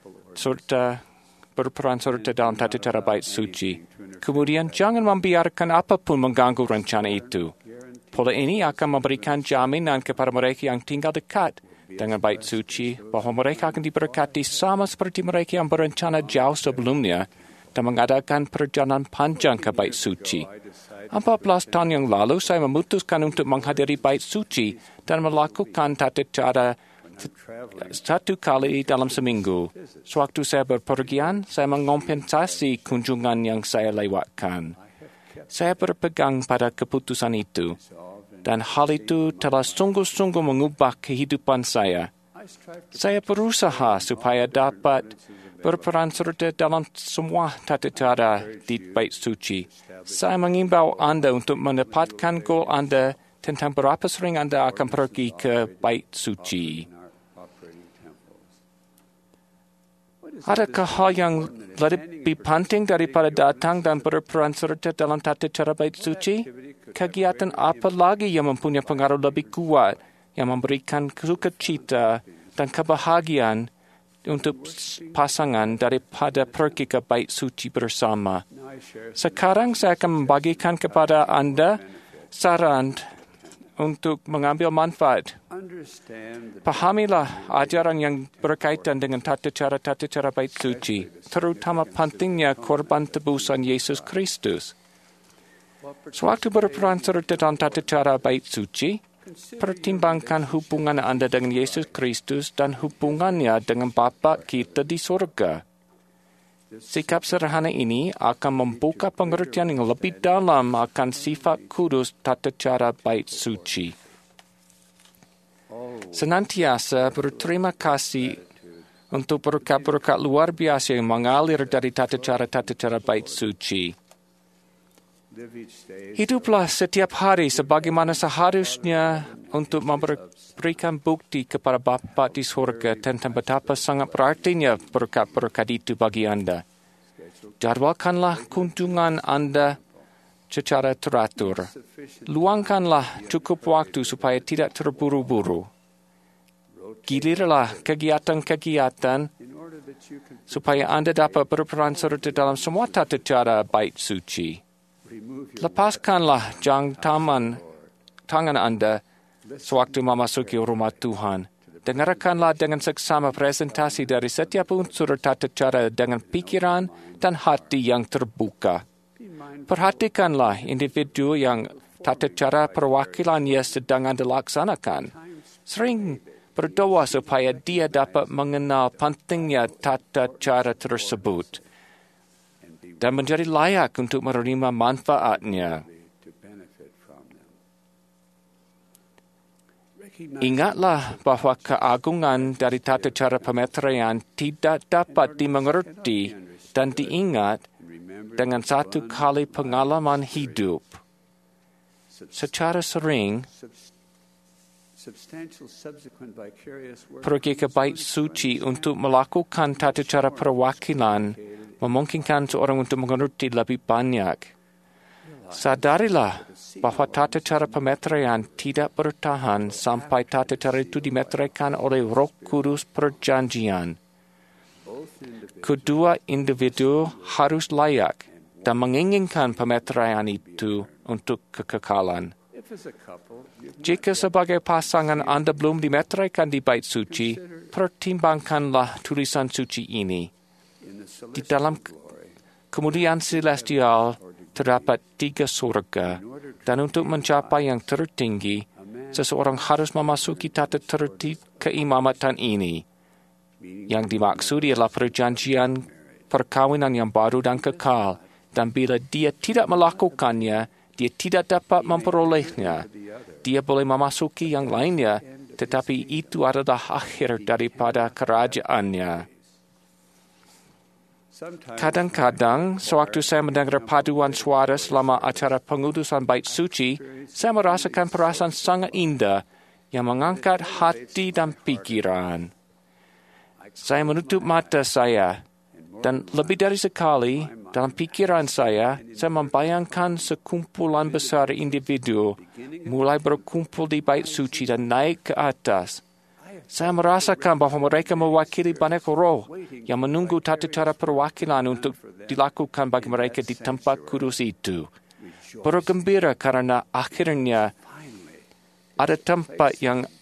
berperan serta dalam tata cara bait suci. Kemudian jangan membiarkan apapun mengganggu rencana itu. Pola ini akan memberikan jaminan kepada mereka yang tinggal dekat dengan bait suci, bahwa mereka akan diberkati sama seperti mereka yang berencana jauh sebelumnya dan mengadakan perjalanan panjang ke bait suci. 14 tahun yang lalu, saya memutuskan untuk menghadiri bait suci dan melakukan tata cara 1 kali dalam seminggu. Sewaktu saya berpergian, saya mengompensasi kunjungan yang saya lewatkan. Saya berpegang pada keputusan itu, dan hal itu telah sungguh-sungguh mengubah kehidupan saya. Saya berusaha supaya dapat berperan serta dalam semua tata cara di bait suci. Saya mengimbau Anda untuk mendapatkan goal Anda tentang berapa sering Anda akan pergi ke bait suci. Adakah hal yang lebih penting daripada datang dan berperan serta dalam tata cara bait suci? Kegiatan apa lagi yang mempunyai pengaruh lebih kuat, yang memberikan sukacita dan kebahagiaan untuk pasangan daripada pergi ke bait suci bersama? Sekarang saya akan membagikan kepada Anda saran untuk mengambil manfaat. Pahamilah ajaran yang berkaitan dengan tata cara bait suci, terutama pentingnya korban tebusan Yesus Kristus. Sewaktu berperan serta dalam tata cara bait suci, pertimbangkan hubungan Anda dengan Yesus Kristus dan hubungannya dengan Bapa kita di surga. Sikap sederhana ini akan membuka pengertian yang lebih dalam akan sifat kudus tata cara bait suci. Senantiasa berterima kasih untuk berkat-berkat luar biasa yang mengalir dari tata cara bait suci. Hiduplah setiap hari sebagaimana seharusnya untuk memberikan bukti kepada Bapa di surga tentang betapa sangat berartinya berkat-berkat itu bagi Anda. Jadwalkanlah kunjungan Anda secara teratur. Luangkanlah cukup waktu supaya tidak terburu-buru. Gilirlah kegiatan-kegiatan supaya Anda dapat berperan serta dalam semua tata cara bait suci. Lepaskanlah tangan Anda sewaktu memasuki rumah Tuhan. Dengarkanlah dengan seksama presentasi dari setiap unsur tata cara dengan pikiran dan hati yang terbuka. Perhatikanlah individu yang tata cara perwakilannya sedang Anda laksanakan. Sering berdoa supaya dia dapat mengenal pentingnya tata cara tersebut dan menjadi layak untuk menerima manfaatnya. Ingatlah bahwa keagungan dari tata cara pemeteraian tidak dapat dimengerti dan diingat dengan satu kali pengalaman hidup. Secara sering, pergi ke bait suci untuk melakukan tata cara perwakilan memungkinkan seorang untuk mengerti lebih banyak. Sadarilah bahwa tata cara pemeteraian tidak bertahan sampai tata cara itu dimeteraikan oleh Roh Kudus perjanjian. Kedua individu harus layak dan menginginkan pemeteraian itu untuk kekekalan. Jika sebagai pasangan Anda belum dimeteraikan di bait suci, pertimbangkanlah tulisan suci ini. Di dalam kemuliaan celestial terdapat 3 surga, dan untuk mencapai yang tertinggi, seseorang harus memasuki tata tertib keimamatan ini. Yang dimaksud ialah perjanjian perkawinan yang baru dan kekal, dan bila dia tidak melakukannya, dia tidak dapat memperolehnya. Dia boleh memasuki yang lainnya, tetapi itu adalah akhir daripada kerajaannya. Kadang-kadang, sewaktu saya mendengar paduan suara selama acara pengudusan bait suci, saya merasakan perasaan sangat indah yang mengangkat hati dan pikiran. Saya menutup mata saya, dan lebih dari sekali, dalam pikiran saya membayangkan sekumpulan besar individu mulai berkumpul di bait suci dan naik ke atas. Saya merasakan bahwa mereka mewakili banyak roh yang menunggu tata cara perwakilan untuk dilakukan bagi mereka di tempat kudus itu. Bergembira karena akhirnya ada tempat yang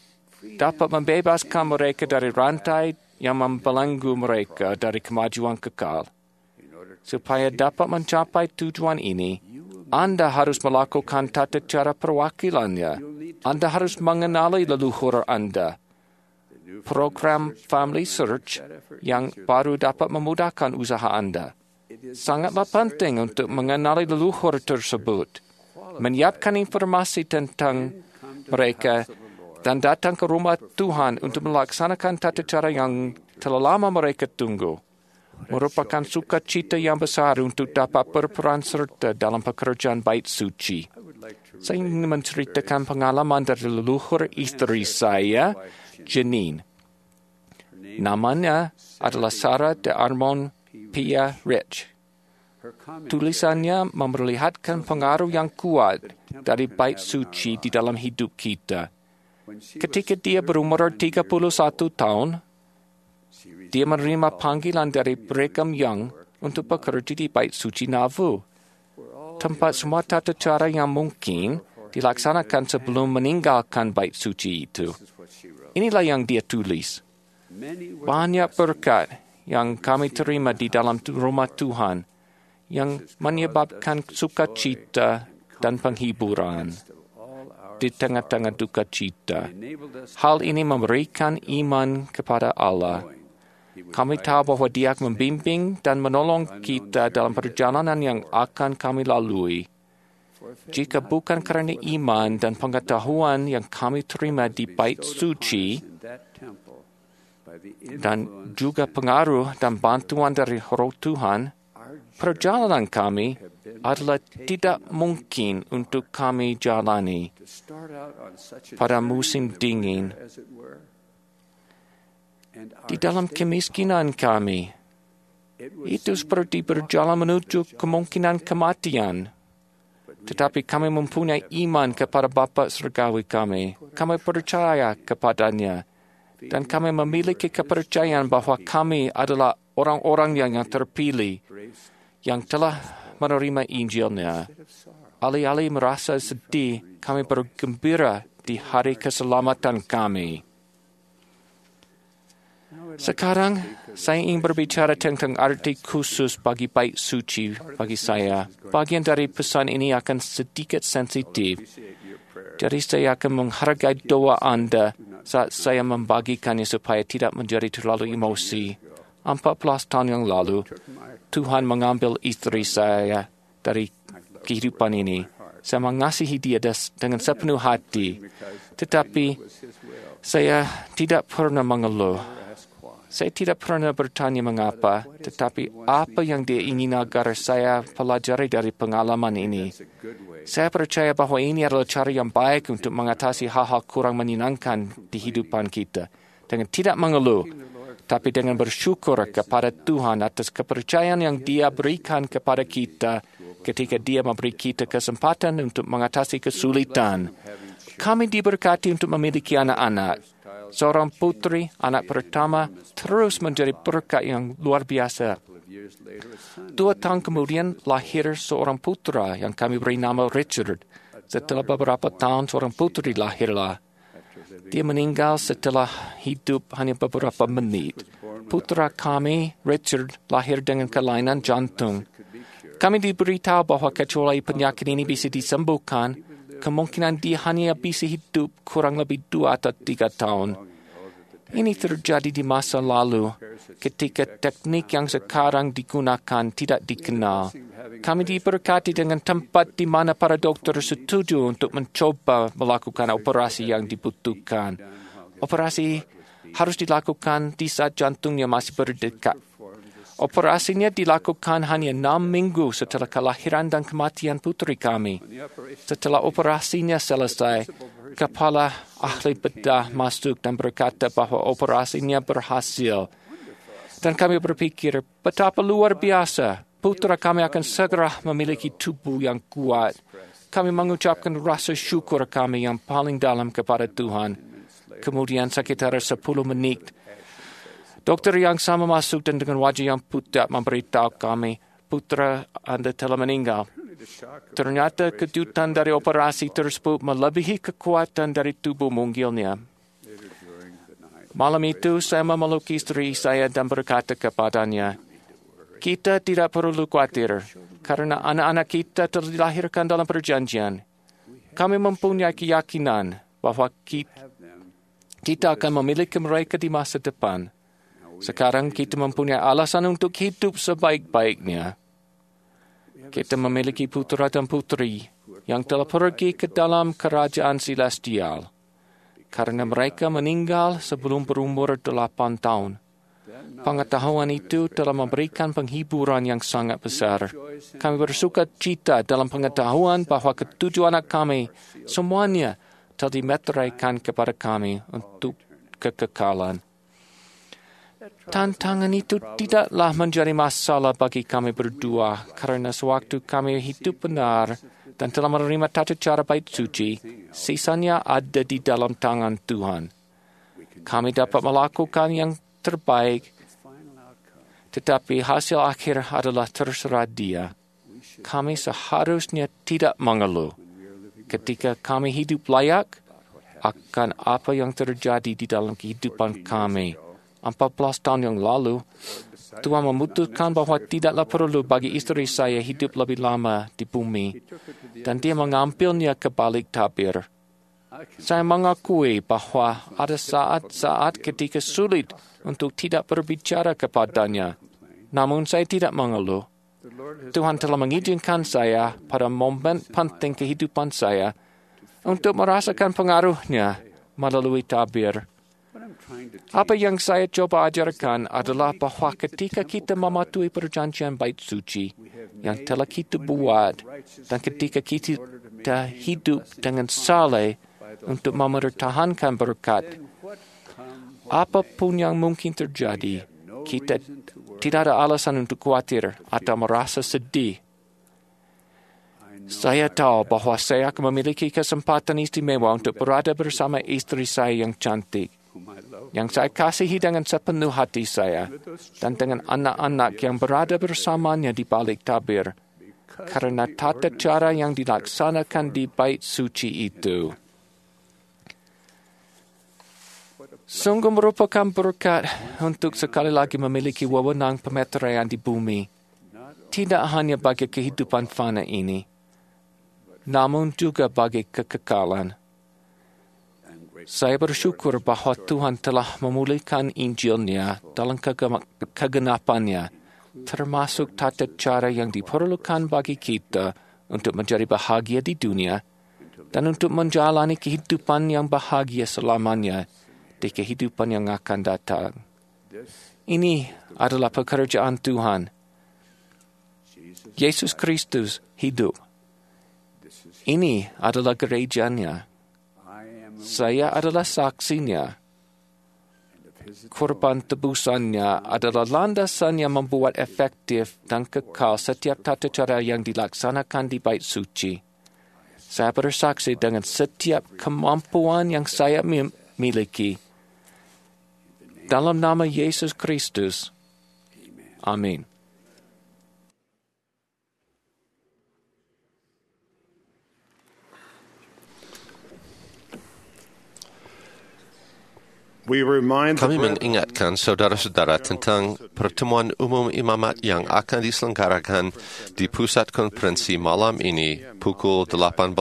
dapat membebaskan mereka dari rantai yang membelenggu mereka dari kemajuan kekal. Supaya dapat mencapai tujuan ini, Anda harus melakukan tata cara perwakilannya. Anda harus mengenali leluhur Anda. Program Family Search yang baru dapat memudahkan usaha Anda. Sangatlah penting untuk mengenali leluhur tersebut, menyiapkan informasi tentang mereka, dan datang ke rumah Tuhan untuk melaksanakan tata cara yang telah lama mereka tunggu. Merupakan sukacita yang besar untuk dapat berperan serta dalam pekerjaan bait suci. Saya ingin menceritakan pengalaman dari leluhur istri saya, Janine. Namanya adalah Sarah de Armand Pia Rich. Tulisannya memperlihatkan pengaruh yang kuat dari bait suci di dalam hidup kita. Ketika dia berumur 31 tahun, dia menerima panggilan dari Brigham Young untuk bekerja di bait suci Nauvoo, tempat semua tata cara yang mungkin dilaksanakan sebelum meninggalkan bait suci itu. Inilah yang dia tulis. Banyak berkat yang kami terima di dalam rumah Tuhan yang menyebabkan sukacita dan penghiburan di tengah-tengah duka cita. Hal ini memberikan iman kepada Allah. Kami tahu bahwa Dia akan membimbing dan menolong kita dalam perjalanan yang akan kami lalui. Jika bukan kerana iman dan pengetahuan yang kami terima di bait suci dan juga pengaruh dan bantuan dari Roh Tuhan, perjalanan kami adalah tidak mungkin untuk kami jalani pada musim dingin. Di dalam kemiskinan kami, itu seperti berjalan menuju kemungkinan kematian. Tetapi kami mempunyai iman kepada Bapa Surgawi kami. Kami percaya kepadanya. Dan kami memiliki kepercayaan bahwa kami adalah orang-orang yang terpilih, yang telah menerima Injilnya. Alih-alih merasa sedih, kami bergembira di hari keselamatan kami. Sekarang, saya ingin berbicara tentang arti khusus bagi bait suci bagi saya. Bagian dari pesan ini akan sedikit sensitif. Jadi saya akan menghargai doa Anda saat saya membagikannya supaya tidak menjadi terlalu emosi. 14 tahun yang lalu, Tuhan mengambil istri saya dari kehidupan ini. Saya mengasihi dia dengan sepenuh hati. Tetapi saya tidak pernah mengeluh. Saya tidak pernah bertanya mengapa, tetapi apa yang dia ingin agar saya pelajari dari pengalaman ini. Saya percaya bahwa ini adalah cara yang baik untuk mengatasi hal-hal kurang menyenangkan di hidupan kita. Dengan tidak mengeluh, tapi dengan bersyukur kepada Tuhan atas kepercayaan yang Dia berikan kepada kita ketika Dia memberi kita kesempatan untuk mengatasi kesulitan. Kami diberkati untuk memiliki anak-anak. Seorang putri, anak pertama, terus menjadi berkat yang luar biasa. 2 tahun kemudian lahir seorang putra yang kami beri nama Richard. Setelah beberapa tahun, seorang putri lahirlah. Dia meninggal setelah hidup hanya beberapa menit. Putra kami, Richard, lahir dengan kelainan jantung. Kami diberitahu bahwa kecuali penyakit ini bisa disembuhkan, kemungkinan dia hanya bisa hidup kurang lebih 2 atau 3 tahun. Ini terjadi di masa lalu, ketika teknik yang sekarang digunakan tidak dikenal. Kami diberkati dengan tempat di mana para dokter setuju untuk mencoba melakukan operasi yang dibutuhkan. Operasi harus dilakukan di saat jantungnya masih berdetak. Operasinya dilakukan hanya 6 minggu setelah kelahiran dan kematian putri kami. Setelah operasinya selesai, kepala ahli bedah masuk dan berkata bahwa operasinya berhasil. Dan kami berpikir, betapa luar biasa, putra kami akan segera memiliki tubuh yang kuat. Kami mengucapkan rasa syukur kami yang paling dalam kepada Tuhan. Kemudian sekitar 10 menit, dokter yang sama masuk dan dengan wajah yang pucat memberitahu kami, putra Anda telah meninggal. Ternyata kejutan dari operasi tersebut melebihi kekuatan dari tubuh munggilnya. Malam itu saya memeluk istri saya dan berkata kepadanya, kita tidak perlu khawatir, karena anak-anak kita telah dilahirkan dalam perjanjian. Kami mempunyai keyakinan bahwa kita akan memiliki mereka di masa depan. Sekarang kita mempunyai alasan untuk hidup sebaik-baiknya. Kita memiliki putra dan putri yang telah pergi ke dalam kerajaan celestial, karena mereka meninggal sebelum berumur 8 tahun. Pengetahuan itu telah memberikan penghiburan yang sangat besar. Kami bersuka cita dalam pengetahuan bahwa ketujuh anak kami semuanya telah dimeteraikan kepada kami untuk kekekalan. Tantangan itu tidaklah menjadi masalah bagi kami berdua, karena sewaktu kami hidup benar dan telah menerima tata cara bait suci, sisanya ada di dalam tangan Tuhan. Kami dapat melakukan yang terbaik, tetapi hasil akhir adalah terserah Dia. Kami seharusnya tidak mengeluh ketika kami hidup layak akan apa yang terjadi di dalam kehidupan kami. 14 tahun yang lalu, Tuhan memutuskan bahwa tidaklah perlu bagi istri saya hidup lebih lama di bumi, dan Dia mengambilnya ke balik tabir. Saya mengakui bahwa ada saat-saat ketika sulit untuk tidak berbicara kepadanya, namun saya tidak mengeluh. Tuhan telah mengizinkan saya pada momen penting kehidupan saya untuk merasakan pengaruhnya melalui tabir. Apa yang saya coba ajarkan adalah bahwa ketika kita mematuhi perjanjian bait suci yang telah kita buat, dan ketika kita hidup dengan saleh untuk mempertahankan berkat, apapun yang mungkin terjadi, kita tidak ada alasan untuk khawatir atau merasa sedih. Saya tahu bahwa saya akan memiliki kesempatan istimewa untuk berada bersama istri saya yang cantik, yang saya kasihi dengan sepenuh hati saya, dan dengan anak-anak yang berada bersamanya di balik tabir, karena tata cara yang dilaksanakan di bait suci itu. Sungguh merupakan berkat untuk sekali lagi memiliki wewenang pemeteraian di bumi, tidak hanya bagi kehidupan fana ini, namun juga bagi kekekalan. Saya bersyukur bahwa Tuhan telah memulihkan Injil-Nya dalam kegenapannya, termasuk tata cara yang diperlukan bagi kita untuk menjadi bahagia di dunia dan untuk menjalani kehidupan yang bahagia selamanya di kehidupan yang akan datang. Ini adalah pekerjaan Tuhan. Yesus Kristus hidup. Ini adalah gerejanya. Saya adalah saksinya. Korban tebusannya adalah landasan yang membuat efektif dan kekal setiap tata cara yang dilaksanakan di bait suci. Saya bersaksi dengan setiap kemampuan yang saya miliki. Dalam nama Yesus Kristus. Amin. Kami mengingatkan saudara-saudara tentang pertemuan umum imamat yang akan diselenggarakan di pusat konferensi malam ini pukul 18.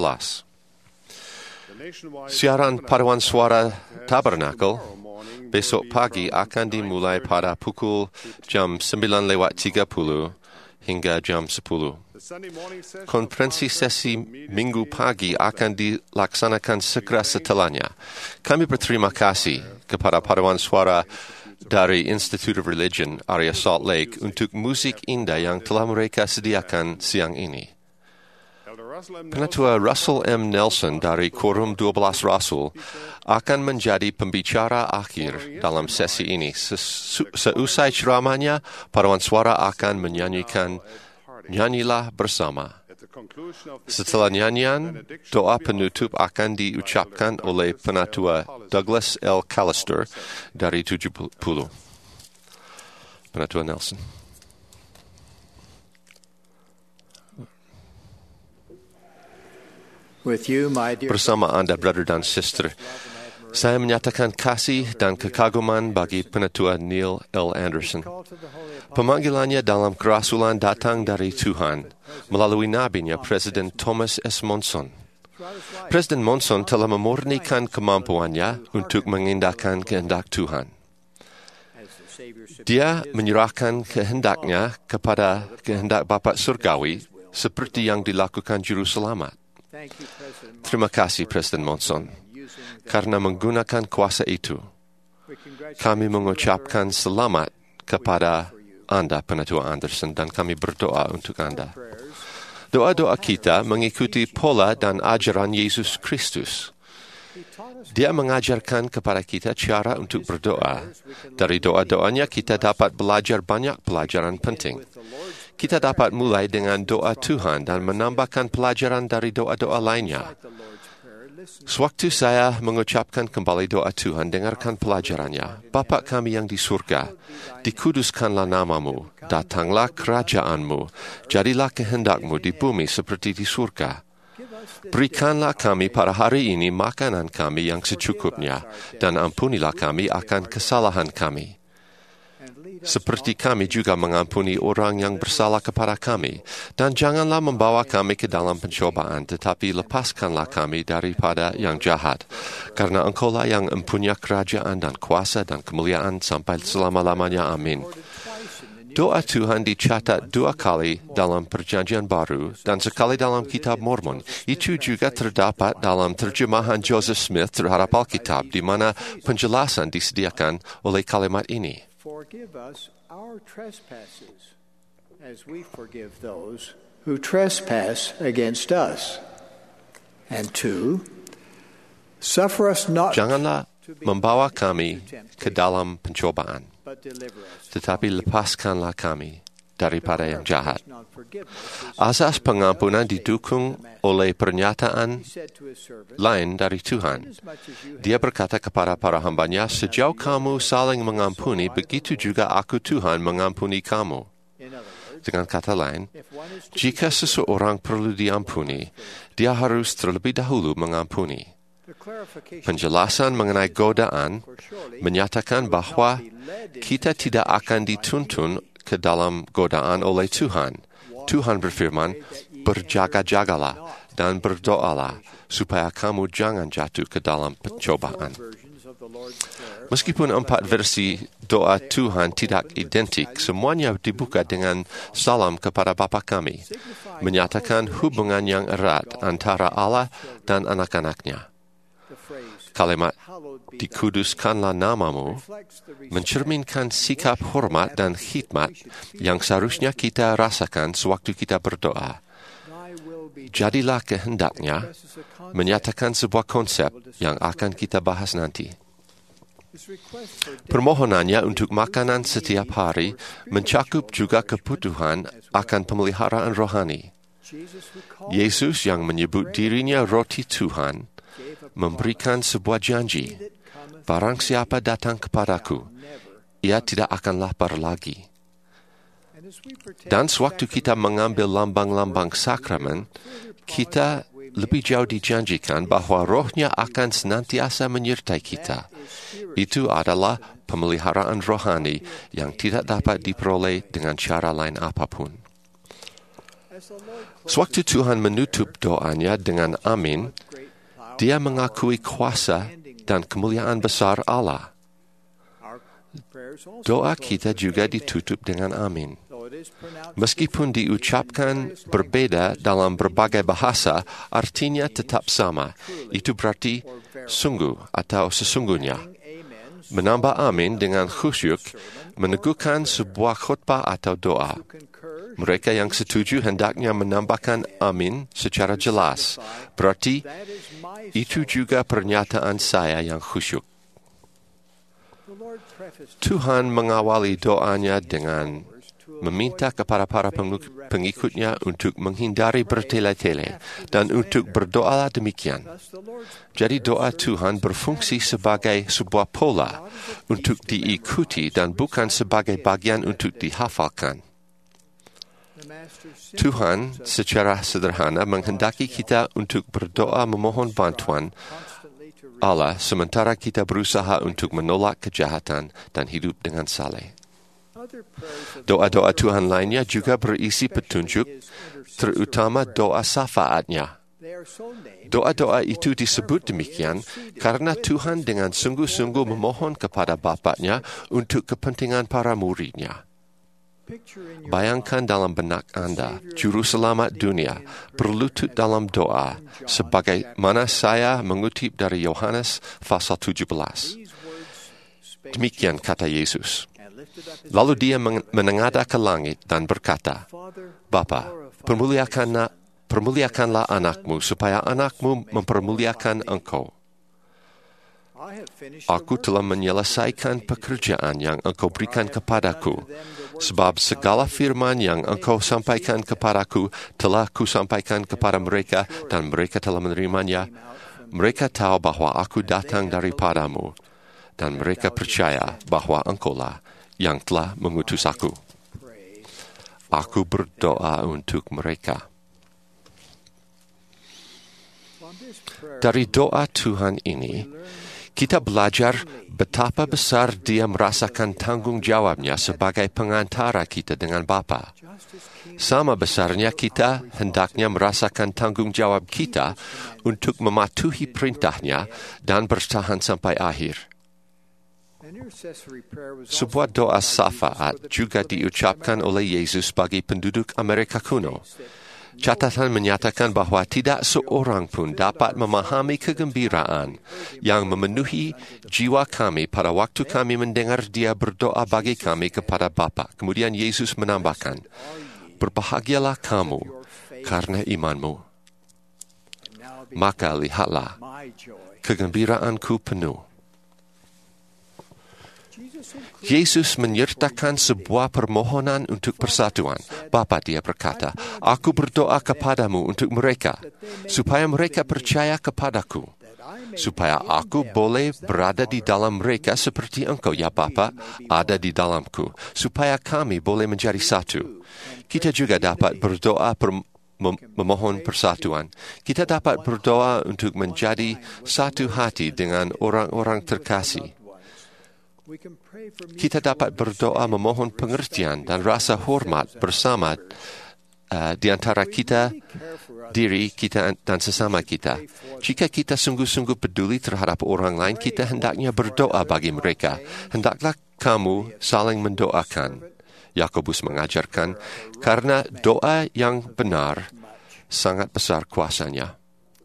Siaran paduan suara Tabernakel besok pagi akan dimulai pada pukul jam 9:30 hingga jam 10. Konferensi sesi minggu pagi akan dilaksanakan segera setelahnya. Kami berterima kasih kepada paduan suara dari Institute of Religion area Salt Lake untuk musik indah yang telah mereka sediakan siang ini. Penatua Russell M. Nelson dari Quorum 12 Rasul akan menjadi pembicara akhir dalam sesi ini. Seusai ceramahnya, paduan suara akan menyanyikan Nyanyilah Bersama. Setelah nyanyian, doa penutup akan diucapkan oleh Penatua Douglas L. Callister dari 70. Penatua Nelson. With you, my dear Bersama Anda, brother dan sister, Saya menyatakan kasih dan kekaguman bagi Penatua Neil L. Anderson. Pemanggilannya dalam kerasulan datang dari Tuhan melalui nabinya Presiden Thomas S. Monson. Presiden Monson telah memurnikan kemampuannya untuk mengindahkan kehendak Tuhan. Dia menyerahkan kehendaknya kepada kehendak Bapa Surgawi seperti yang dilakukan Juru Selamat. Terima kasih Presiden Monson karena menggunakan kuasa itu. Kami mengucapkan selamat kepada Anda, Penatua Anderson, dan kami berdoa untuk Anda. Doa-doa kita mengikuti pola dan ajaran Yesus Kristus. Dia mengajarkan kepada kita cara untuk berdoa. Dari doa-doanya kita dapat belajar banyak pelajaran penting. Kita dapat mulai dengan doa Tuhan dan menambahkan pelajaran dari doa-doa lainnya. Sewaktu saya mengucapkan kembali doa Tuhan, dengarkan pelajarannya. Bapa kami yang di surga, dikuduskanlah namamu, datanglah kerajaanmu, jadilah kehendakmu di bumi seperti di surga. Berikanlah kami pada hari ini makanan kami yang secukupnya, dan ampunilah kami akan kesalahan kami. Seperti kami juga mengampuni orang yang bersalah kepada kami. Dan janganlah membawa kami ke dalam pencobaan, tetapi lepaskanlah kami daripada yang jahat. Karena Engkaulah yang mempunyai kerajaan dan kuasa dan kemuliaan sampai selama-lamanya. Amin. Doa Tuhan dicatat 2 kali dalam Perjanjian Baru dan sekali dalam Kitab Mormon. Itu juga terdapat dalam terjemahan Joseph Smith terhadap Alkitab, di mana penjelasan disediakan oleh kalimat ini. Forgive us our trespasses, as we forgive those who trespass against us. And 2, suffer us not Janganlah membawa kami ke dalam pencobaan, but deliver us. tetapi lepaskanlah kami daripada yang jahat. Asas pengampunan didukung oleh pernyataan lain dari Tuhan. Dia berkata kepada para hambanya, sejauh kamu saling mengampuni, begitu juga aku Tuhan mengampuni kamu. Dengan kata lain, jika seseorang perlu diampuni, dia harus terlebih dahulu mengampuni. Penjelasan mengenai godaan menyatakan bahwa kita tidak akan dituntun ke dalam godaan oleh Tuhan. Tuhan berfirman, berjaga-jagalah dan berdoalah supaya kamu jangan jatuh ke dalam pencobaan. Meskipun 4 versi doa Tuhan tidak identik, semuanya dibuka dengan salam kepada Bapa kami, menyatakan hubungan yang erat antara Allah dan anak-anaknya. Kalimat dikuduskanlah namamu mencerminkan sikap hormat dan khidmat yang seharusnya kita rasakan sewaktu kita berdoa. Jadilah kehendaknya menyatakan sebuah konsep yang akan kita bahas nanti. Permohonannya untuk makanan setiap hari mencakup juga kebutuhan akan pemeliharaan rohani. Yesus yang menyebut dirinya roti Tuhan memberikan sebuah janji, barang siapa datang kepadaku, ia tidak akan lapar lagi. Dan sewaktu kita mengambil lambang-lambang sakramen, kita lebih jauh dijanjikan bahwa rohnya akan senantiasa menyertai kita. Itu adalah pemeliharaan rohani yang tidak dapat diperoleh dengan cara lain apapun. Sewaktu Tuhan menutup doanya dengan amin, Dia mengakui kuasa dan kemuliaan besar Allah. Doa kita juga ditutup dengan amin. Meskipun diucapkan berbeda dalam berbagai bahasa, artinya tetap sama. Itu berarti sungguh atau sesungguhnya. Menambah amin dengan khusyuk meneguhkan sebuah khutbah atau doa. Mereka yang setuju hendaknya menambahkan amin secara jelas. Berarti itu juga pernyataan saya yang khusyuk. Tuhan mengawali doanya dengan meminta kepada para pengikutnya untuk menghindari bertele-tele dan untuk berdoalah demikian. Jadi doa Tuhan berfungsi sebagai sebuah pola untuk diikuti dan bukan sebagai bagian untuk dihafalkan. Tuhan secara sederhana menghendaki kita untuk berdoa memohon bantuan Allah sementara kita berusaha untuk menolak kejahatan dan hidup dengan saleh. Doa-doa Tuhan lainnya juga berisi petunjuk, terutama doa syafaatnya. Doa-doa itu disebut demikian karena Tuhan dengan sungguh-sungguh memohon kepada Bapa-Nya untuk kepentingan para muridnya. Bayangkan dalam benak Anda, Juru Selamat dunia, berlutut dalam doa, sebagaimana saya mengutip dari Yohanes pasal 17. Demikian kata Yesus. Lalu dia menengadah ke langit dan berkata, Bapa, permuliakanlah anakmu, supaya anakmu mempermuliakan engkau. Aku telah menyelesaikan pekerjaan yang engkau berikan kepadaku, sebab segala firman yang engkau sampaikan kepadaku telah kusampaikan kepada mereka, dan mereka telah menerimanya. Mereka tahu bahwa aku datang daripadamu, dan mereka percaya bahwa engkaulah yang telah mengutus aku. Aku berdoa untuk mereka. Dari doa Tuhan ini, kita belajar betapa besar Dia merasakan tanggung jawabnya sebagai pengantara kita dengan Bapa. Sama besarnya kita hendaknya merasakan tanggung jawab kita untuk mematuhi perintahnya dan bertahan sampai akhir. Sebuah doa syafaat juga diucapkan oleh Yesus bagi penduduk Amerika kuno. Catatan menyatakan bahawa tidak seorang pun dapat memahami kegembiraan yang memenuhi jiwa kami pada waktu kami mendengar Dia berdoa bagi kami kepada Bapa. Kemudian Yesus menambahkan, berbahagialah kamu karena imanmu. Maka lihatlah, kegembiraanku penuh. Yesus menyertakan sebuah permohonan untuk persatuan. Bapa, Dia berkata, aku berdoa kepadamu untuk mereka, supaya mereka percaya kepadaku, supaya aku boleh berada di dalam mereka seperti engkau, ya Bapa, ada di dalamku, supaya kami boleh menjadi satu. Kita juga dapat berdoa memohon persatuan. Kita dapat berdoa untuk menjadi satu hati dengan orang-orang terkasih. Kita dapat berdoa memohon pengertian dan rasa hormat bersama di antara kita, diri kita dan sesama kita. Jika kita sungguh-sungguh peduli terhadap orang lain, kita hendaknya berdoa bagi mereka. Hendaklah kamu saling mendoakan. Yakobus mengajarkan, karena doa yang benar sangat besar kuasanya.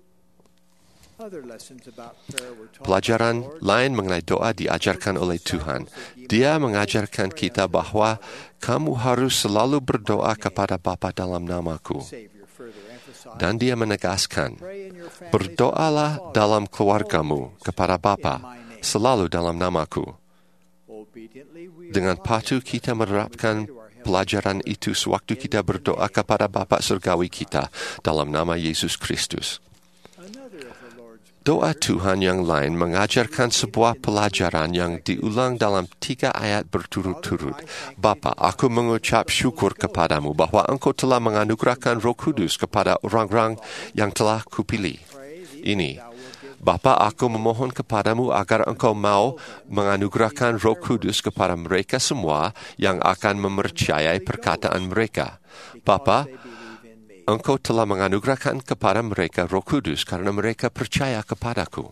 Pelajaran lain mengenai doa diajarkan oleh Tuhan. Dia mengajarkan kita bahawa kamu harus selalu berdoa kepada Bapa dalam namaku. Dan dia menegaskan, berdoalah dalam keluargamu kepada Bapa selalu dalam namaku. Dengan patuh kita menerapkan pelajaran itu sewaktu kita berdoa kepada Bapa Surgawi kita dalam nama Yesus Kristus. Doa Tuhan yang lain mengajarkan sebuah pelajaran yang diulang dalam 3 ayat berturut-turut. Bapa, aku mengucap syukur kepadamu bahawa engkau telah menganugerahkan Roh Kudus kepada orang-orang yang telah kupilih. Ini, Bapa, aku memohon kepadamu agar engkau mau menganugerahkan Roh Kudus kepada mereka semua yang akan mempercayai perkataan mereka. Bapa, engkau telah menganugerahkan kepada mereka Roh Kudus karena mereka percaya kepadaku.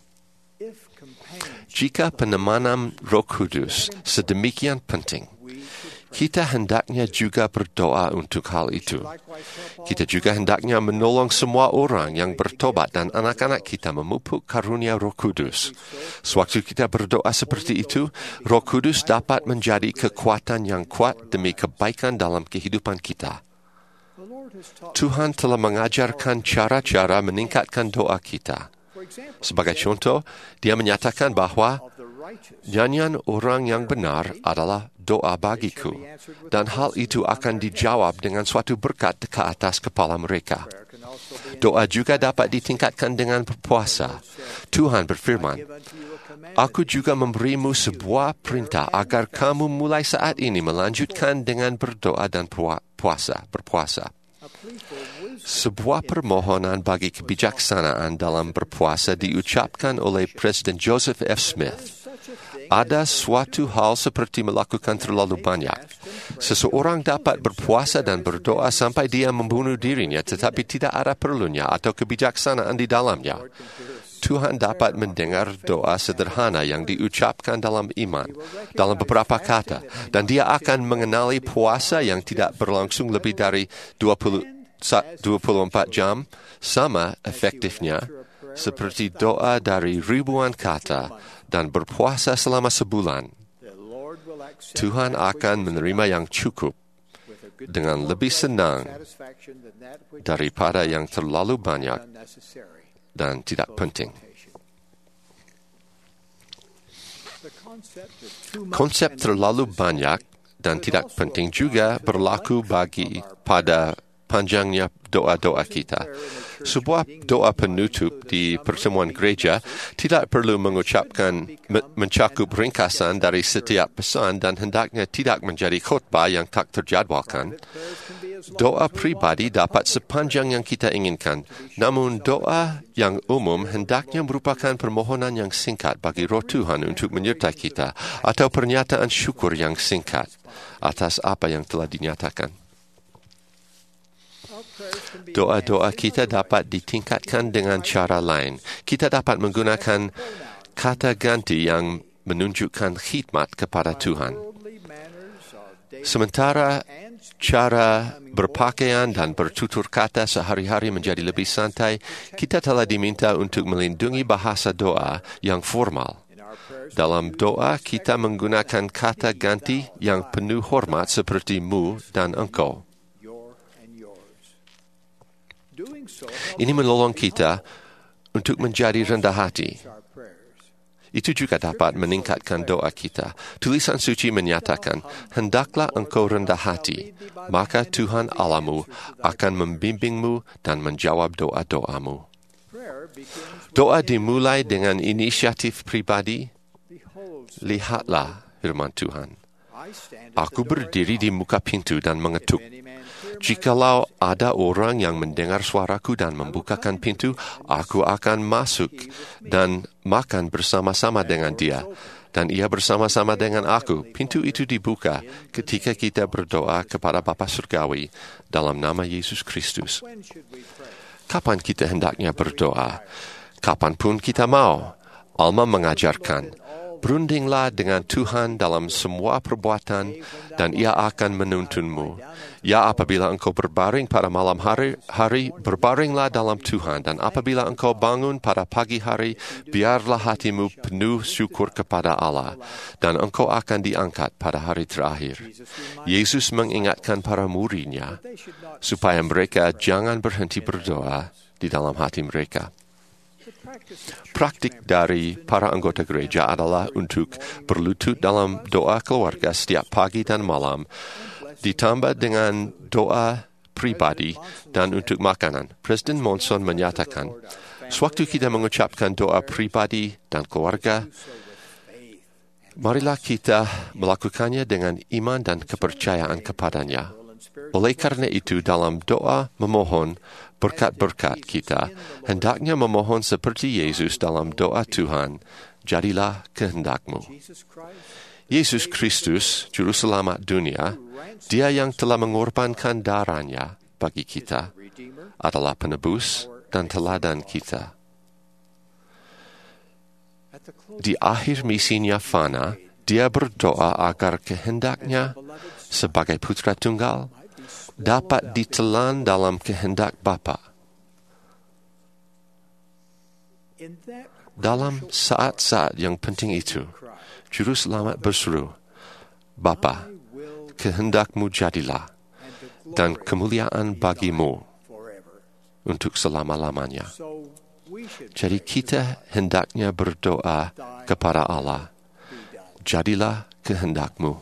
Jika penemanan Roh Kudus sedemikian penting, kita hendaknya juga berdoa untuk hal itu. Kita juga hendaknya menolong semua orang yang bertobat dan anak-anak kita memupuk karunia Roh Kudus. Sewaktu kita berdoa seperti itu, Roh Kudus dapat menjadi kekuatan yang kuat demi kebaikan dalam kehidupan kita. Tuhan telah mengajarkan cara-cara meningkatkan doa kita. Sebagai contoh, Dia menyatakan bahawa nyanyian orang yang benar adalah doa bagiku, dan hal itu akan dijawab dengan suatu berkat ke atas kepala mereka. Doa juga dapat ditingkatkan dengan berpuasa. Tuhan berfirman, aku juga memberimu sebuah perintah agar kamu mulai saat ini melanjutkan dengan berdoa dan berpuasa. Sebuah permohonan bagi kebijaksanaan dalam berpuasa diucapkan oleh Presiden Joseph F. Smith. Ada suatu hal seperti melakukan terlalu banyak. Seseorang dapat berpuasa dan berdoa sampai dia membunuh dirinya, tetapi tidak ada perlunya atau kebijaksanaan di dalamnya. Tuhan dapat mendengar doa sederhana yang diucapkan dalam iman, dalam beberapa kata, dan Dia akan mengenali puasa yang tidak berlangsung lebih dari 24 jam, sama efektifnya seperti doa dari ribuan kata dan berpuasa selama sebulan. Tuhan akan menerima yang cukup dengan lebih senang daripada yang terlalu banyak dan tidak penting. Konsep terlalu banyak dan tidak penting juga berlaku pada panjangnya doa-doa kita. Sebuah doa penutup di pertemuan gereja tidak perlu mencakup ringkasan dari setiap pesan dan hendaknya tidak menjadi khotbah yang tak terjadwalkan. Doa pribadi dapat sepanjang yang kita inginkan, namun doa yang umum hendaknya merupakan permohonan yang singkat bagi Roh Tuhan untuk menyertai kita, atau pernyataan syukur yang singkat atas apa yang telah dinyatakan. Doa-doa kita dapat ditingkatkan dengan cara lain. Kita dapat menggunakan kata ganti yang menunjukkan khidmat kepada Tuhan. Sementara cara berpakaian dan bertutur kata sehari-hari menjadi lebih santai, kita telah diminta untuk melindungi bahasa doa yang formal. Dalam doa, kita menggunakan kata ganti yang penuh hormat seperti mu dan engkau. Ini menolong kita untuk menjadi rendah hati. Itu juga dapat meningkatkan doa kita. Tulisan suci menyatakan, hendaklah engkau rendah hati, maka Tuhan Allahmu akan membimbingmu dan menjawab doa-doamu. Doa dimulai dengan inisiatif pribadi. Lihatlah firman Tuhan. Aku berdiri di muka pintu dan mengetuk. Jikalau ada orang yang mendengar suaraku dan membukakan pintu, aku akan masuk dan makan bersama-sama dengan dia, dan ia bersama-sama dengan aku. Pintu itu dibuka ketika kita berdoa kepada Bapa Surgawi dalam nama Yesus Kristus. Kapan kita hendaknya berdoa? Kapanpun kita mau. Alma mengajarkan, berundinglah dengan Tuhan dalam semua perbuatan, dan Ia akan menuntunmu. Ya, apabila engkau berbaring pada malam hari, berbaringlah dalam Tuhan, dan apabila engkau bangun pada pagi hari, biarlah hatimu penuh syukur kepada Allah, dan engkau akan diangkat pada hari terakhir. Yesus mengingatkan para murid-Nya supaya mereka jangan berhenti berdoa di dalam hati mereka. Praktik dari para anggota gereja adalah untuk berlutut dalam doa keluarga setiap pagi dan malam, ditambah dengan doa pribadi dan untuk makanan. Presiden Monson menyatakan, sewaktu kita mengucapkan doa pribadi dan keluarga, marilah kita melakukannya dengan iman dan kepercayaan kepadanya. Oleh karena itu, dalam doa memohon berkat-berkat kita, hendaknya memohon seperti Yesus dalam doa Tuhan, jadilah kehendak-Mu. Yesus Kristus, Juru Selamat dunia, Dia yang telah mengorbankan darah-Nya bagi kita, adalah penebus dan teladan kita. Di akhir misinya fana, Dia berdoa agar kehendak-Nya sebagai putra tunggal dapat ditelan dalam kehendak Bapa. Dalam saat-saat yang penting itu, Juru Selamat berseru, Bapa, kehendak-Mu jadilah, dan kemuliaan bagi-Mu untuk selama-lamanya. Jadi kita hendaknya berdoa kepada Allah, jadilah kehendak-Mu.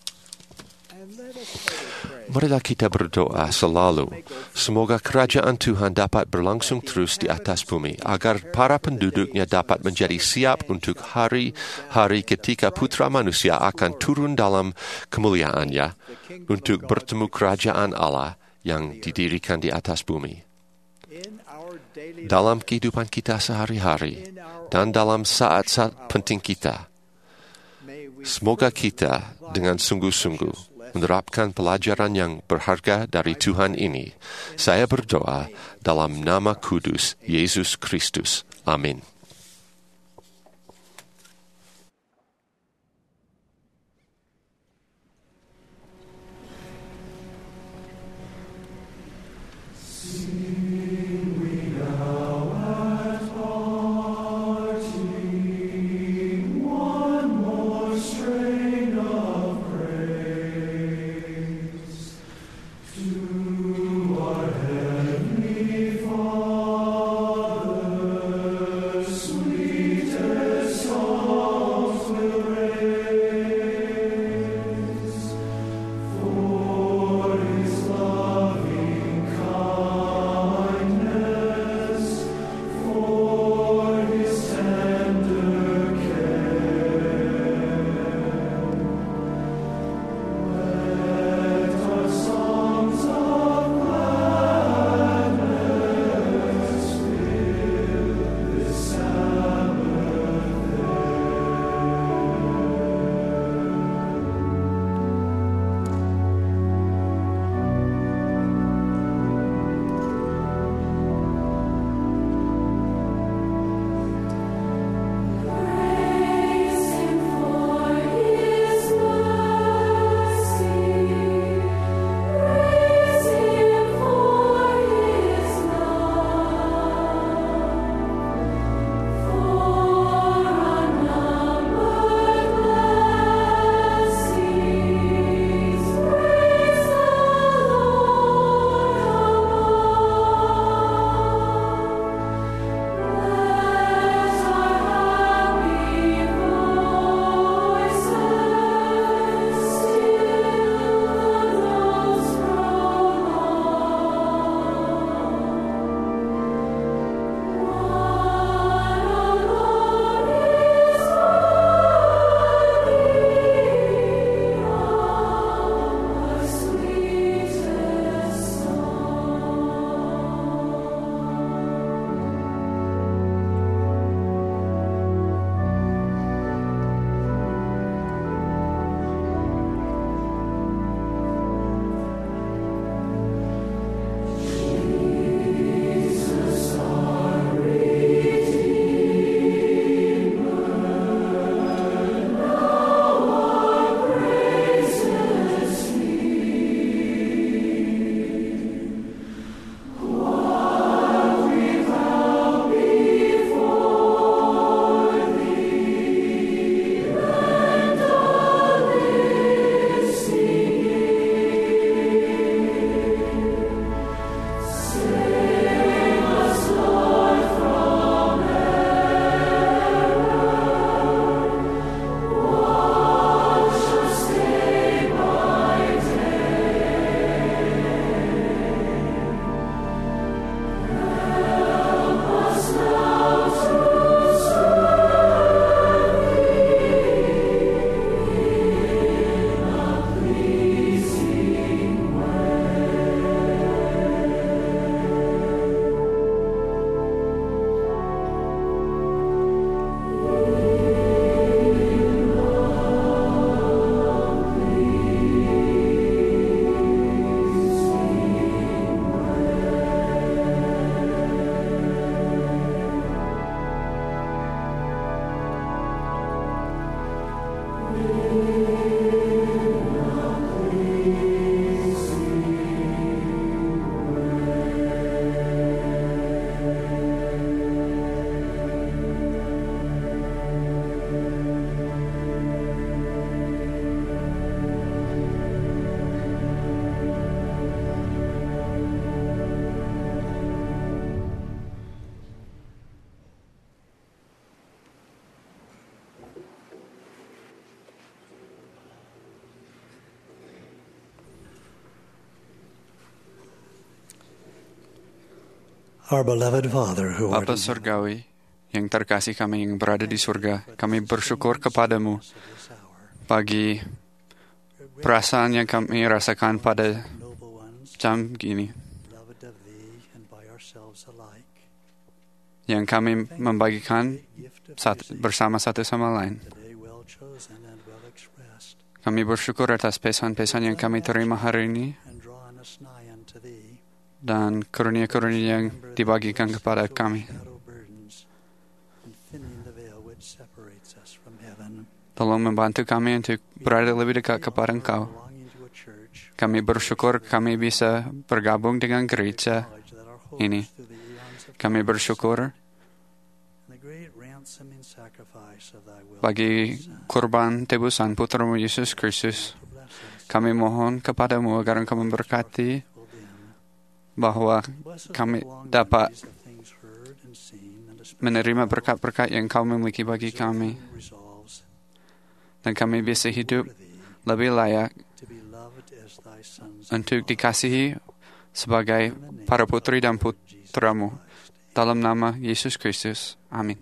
Marilah kita berdoa selalu, semoga kerajaan Tuhan dapat berlangsung terus di atas bumi, agar para penduduknya dapat menjadi siap untuk hari-hari ketika Putra Manusia akan turun dalam kemuliaannya, untuk bertemu kerajaan Allah yang didirikan di atas bumi. Dalam kehidupan kita sehari-hari dan dalam saat-saat penting kita, semoga kita dengan sungguh-sungguh menerapkan pelajaran yang berharga dari Tuhan ini. Saya berdoa dalam nama kudus Yesus Kristus. Amin. Our beloved Father who art Bapa in heaven, Surgawi, yang terkasih kami yang berada di surga, kami bersyukur kepadamu bagi perasaan yang kami rasakan pada semacam gini, beloved of Thee and by ourselves alike, yang kami membagikan bersama satu sama lain. today well chosen and well expressed, Kami bersyukur atas pesan-pesan yang kami terima hari ini and drawing us nigh unto Thee, dan karunia-karunia yang dibagikan kepada kami. shadow burdens, and thinning the veil which separates us from heaven. Tolong membantu kami untuk berada lebih dekat kepada Engkau. Belonging to a church, Kami bersyukur kami bisa bergabung dengan gereja knowledge that our hope ini. is through the eons of Kami bersyukur and the great ransoming sacrifice of Thy will bagi kurban tebusan Putramu Yesus Kristus. to bless us. Kami mohon kepadamu agar Engkau memberkati bahwa Bless us kami with long dapat memories of things heard and seen, and especially menerima berkat-berkat yang Kau memiliki bagi kami, resolves dan kami bisa hidup lebih layak to be loved as Thy sons untuk dikasihi sebagai para putri dan putramu. Dalam nama Yesus Kristus. Amin.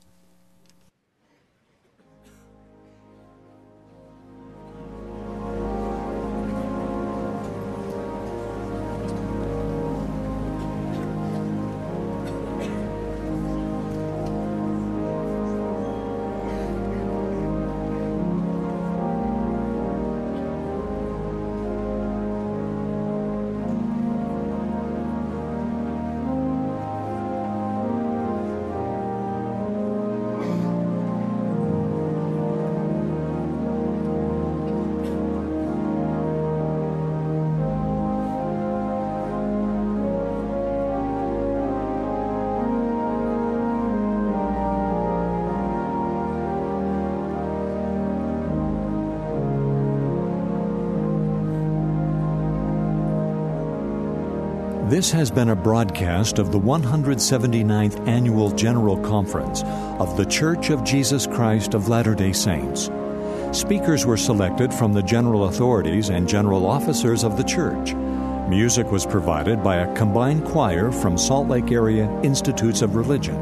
This has been a broadcast of the 179th Annual General Conference of The Church of Jesus Christ of Latter-day Saints. Speakers were selected from the general authorities and general officers of the church. Music was provided by a combined choir from Salt Lake Area Institutes of Religion.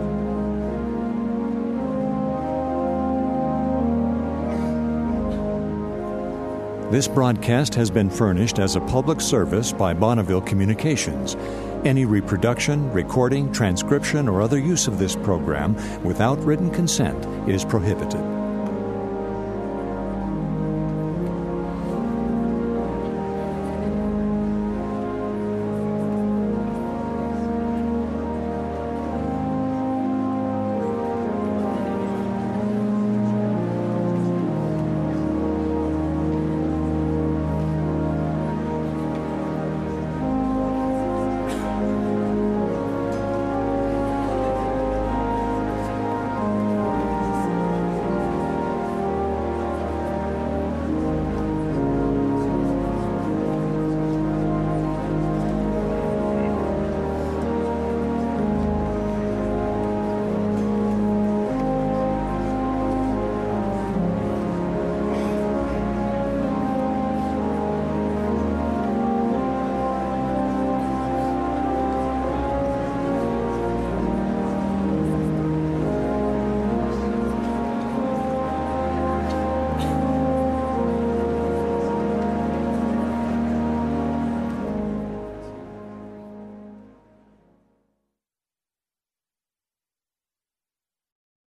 This broadcast has been furnished as a public service by Bonneville Communications. Any reproduction, recording, transcription, or other use of this program without written consent is prohibited.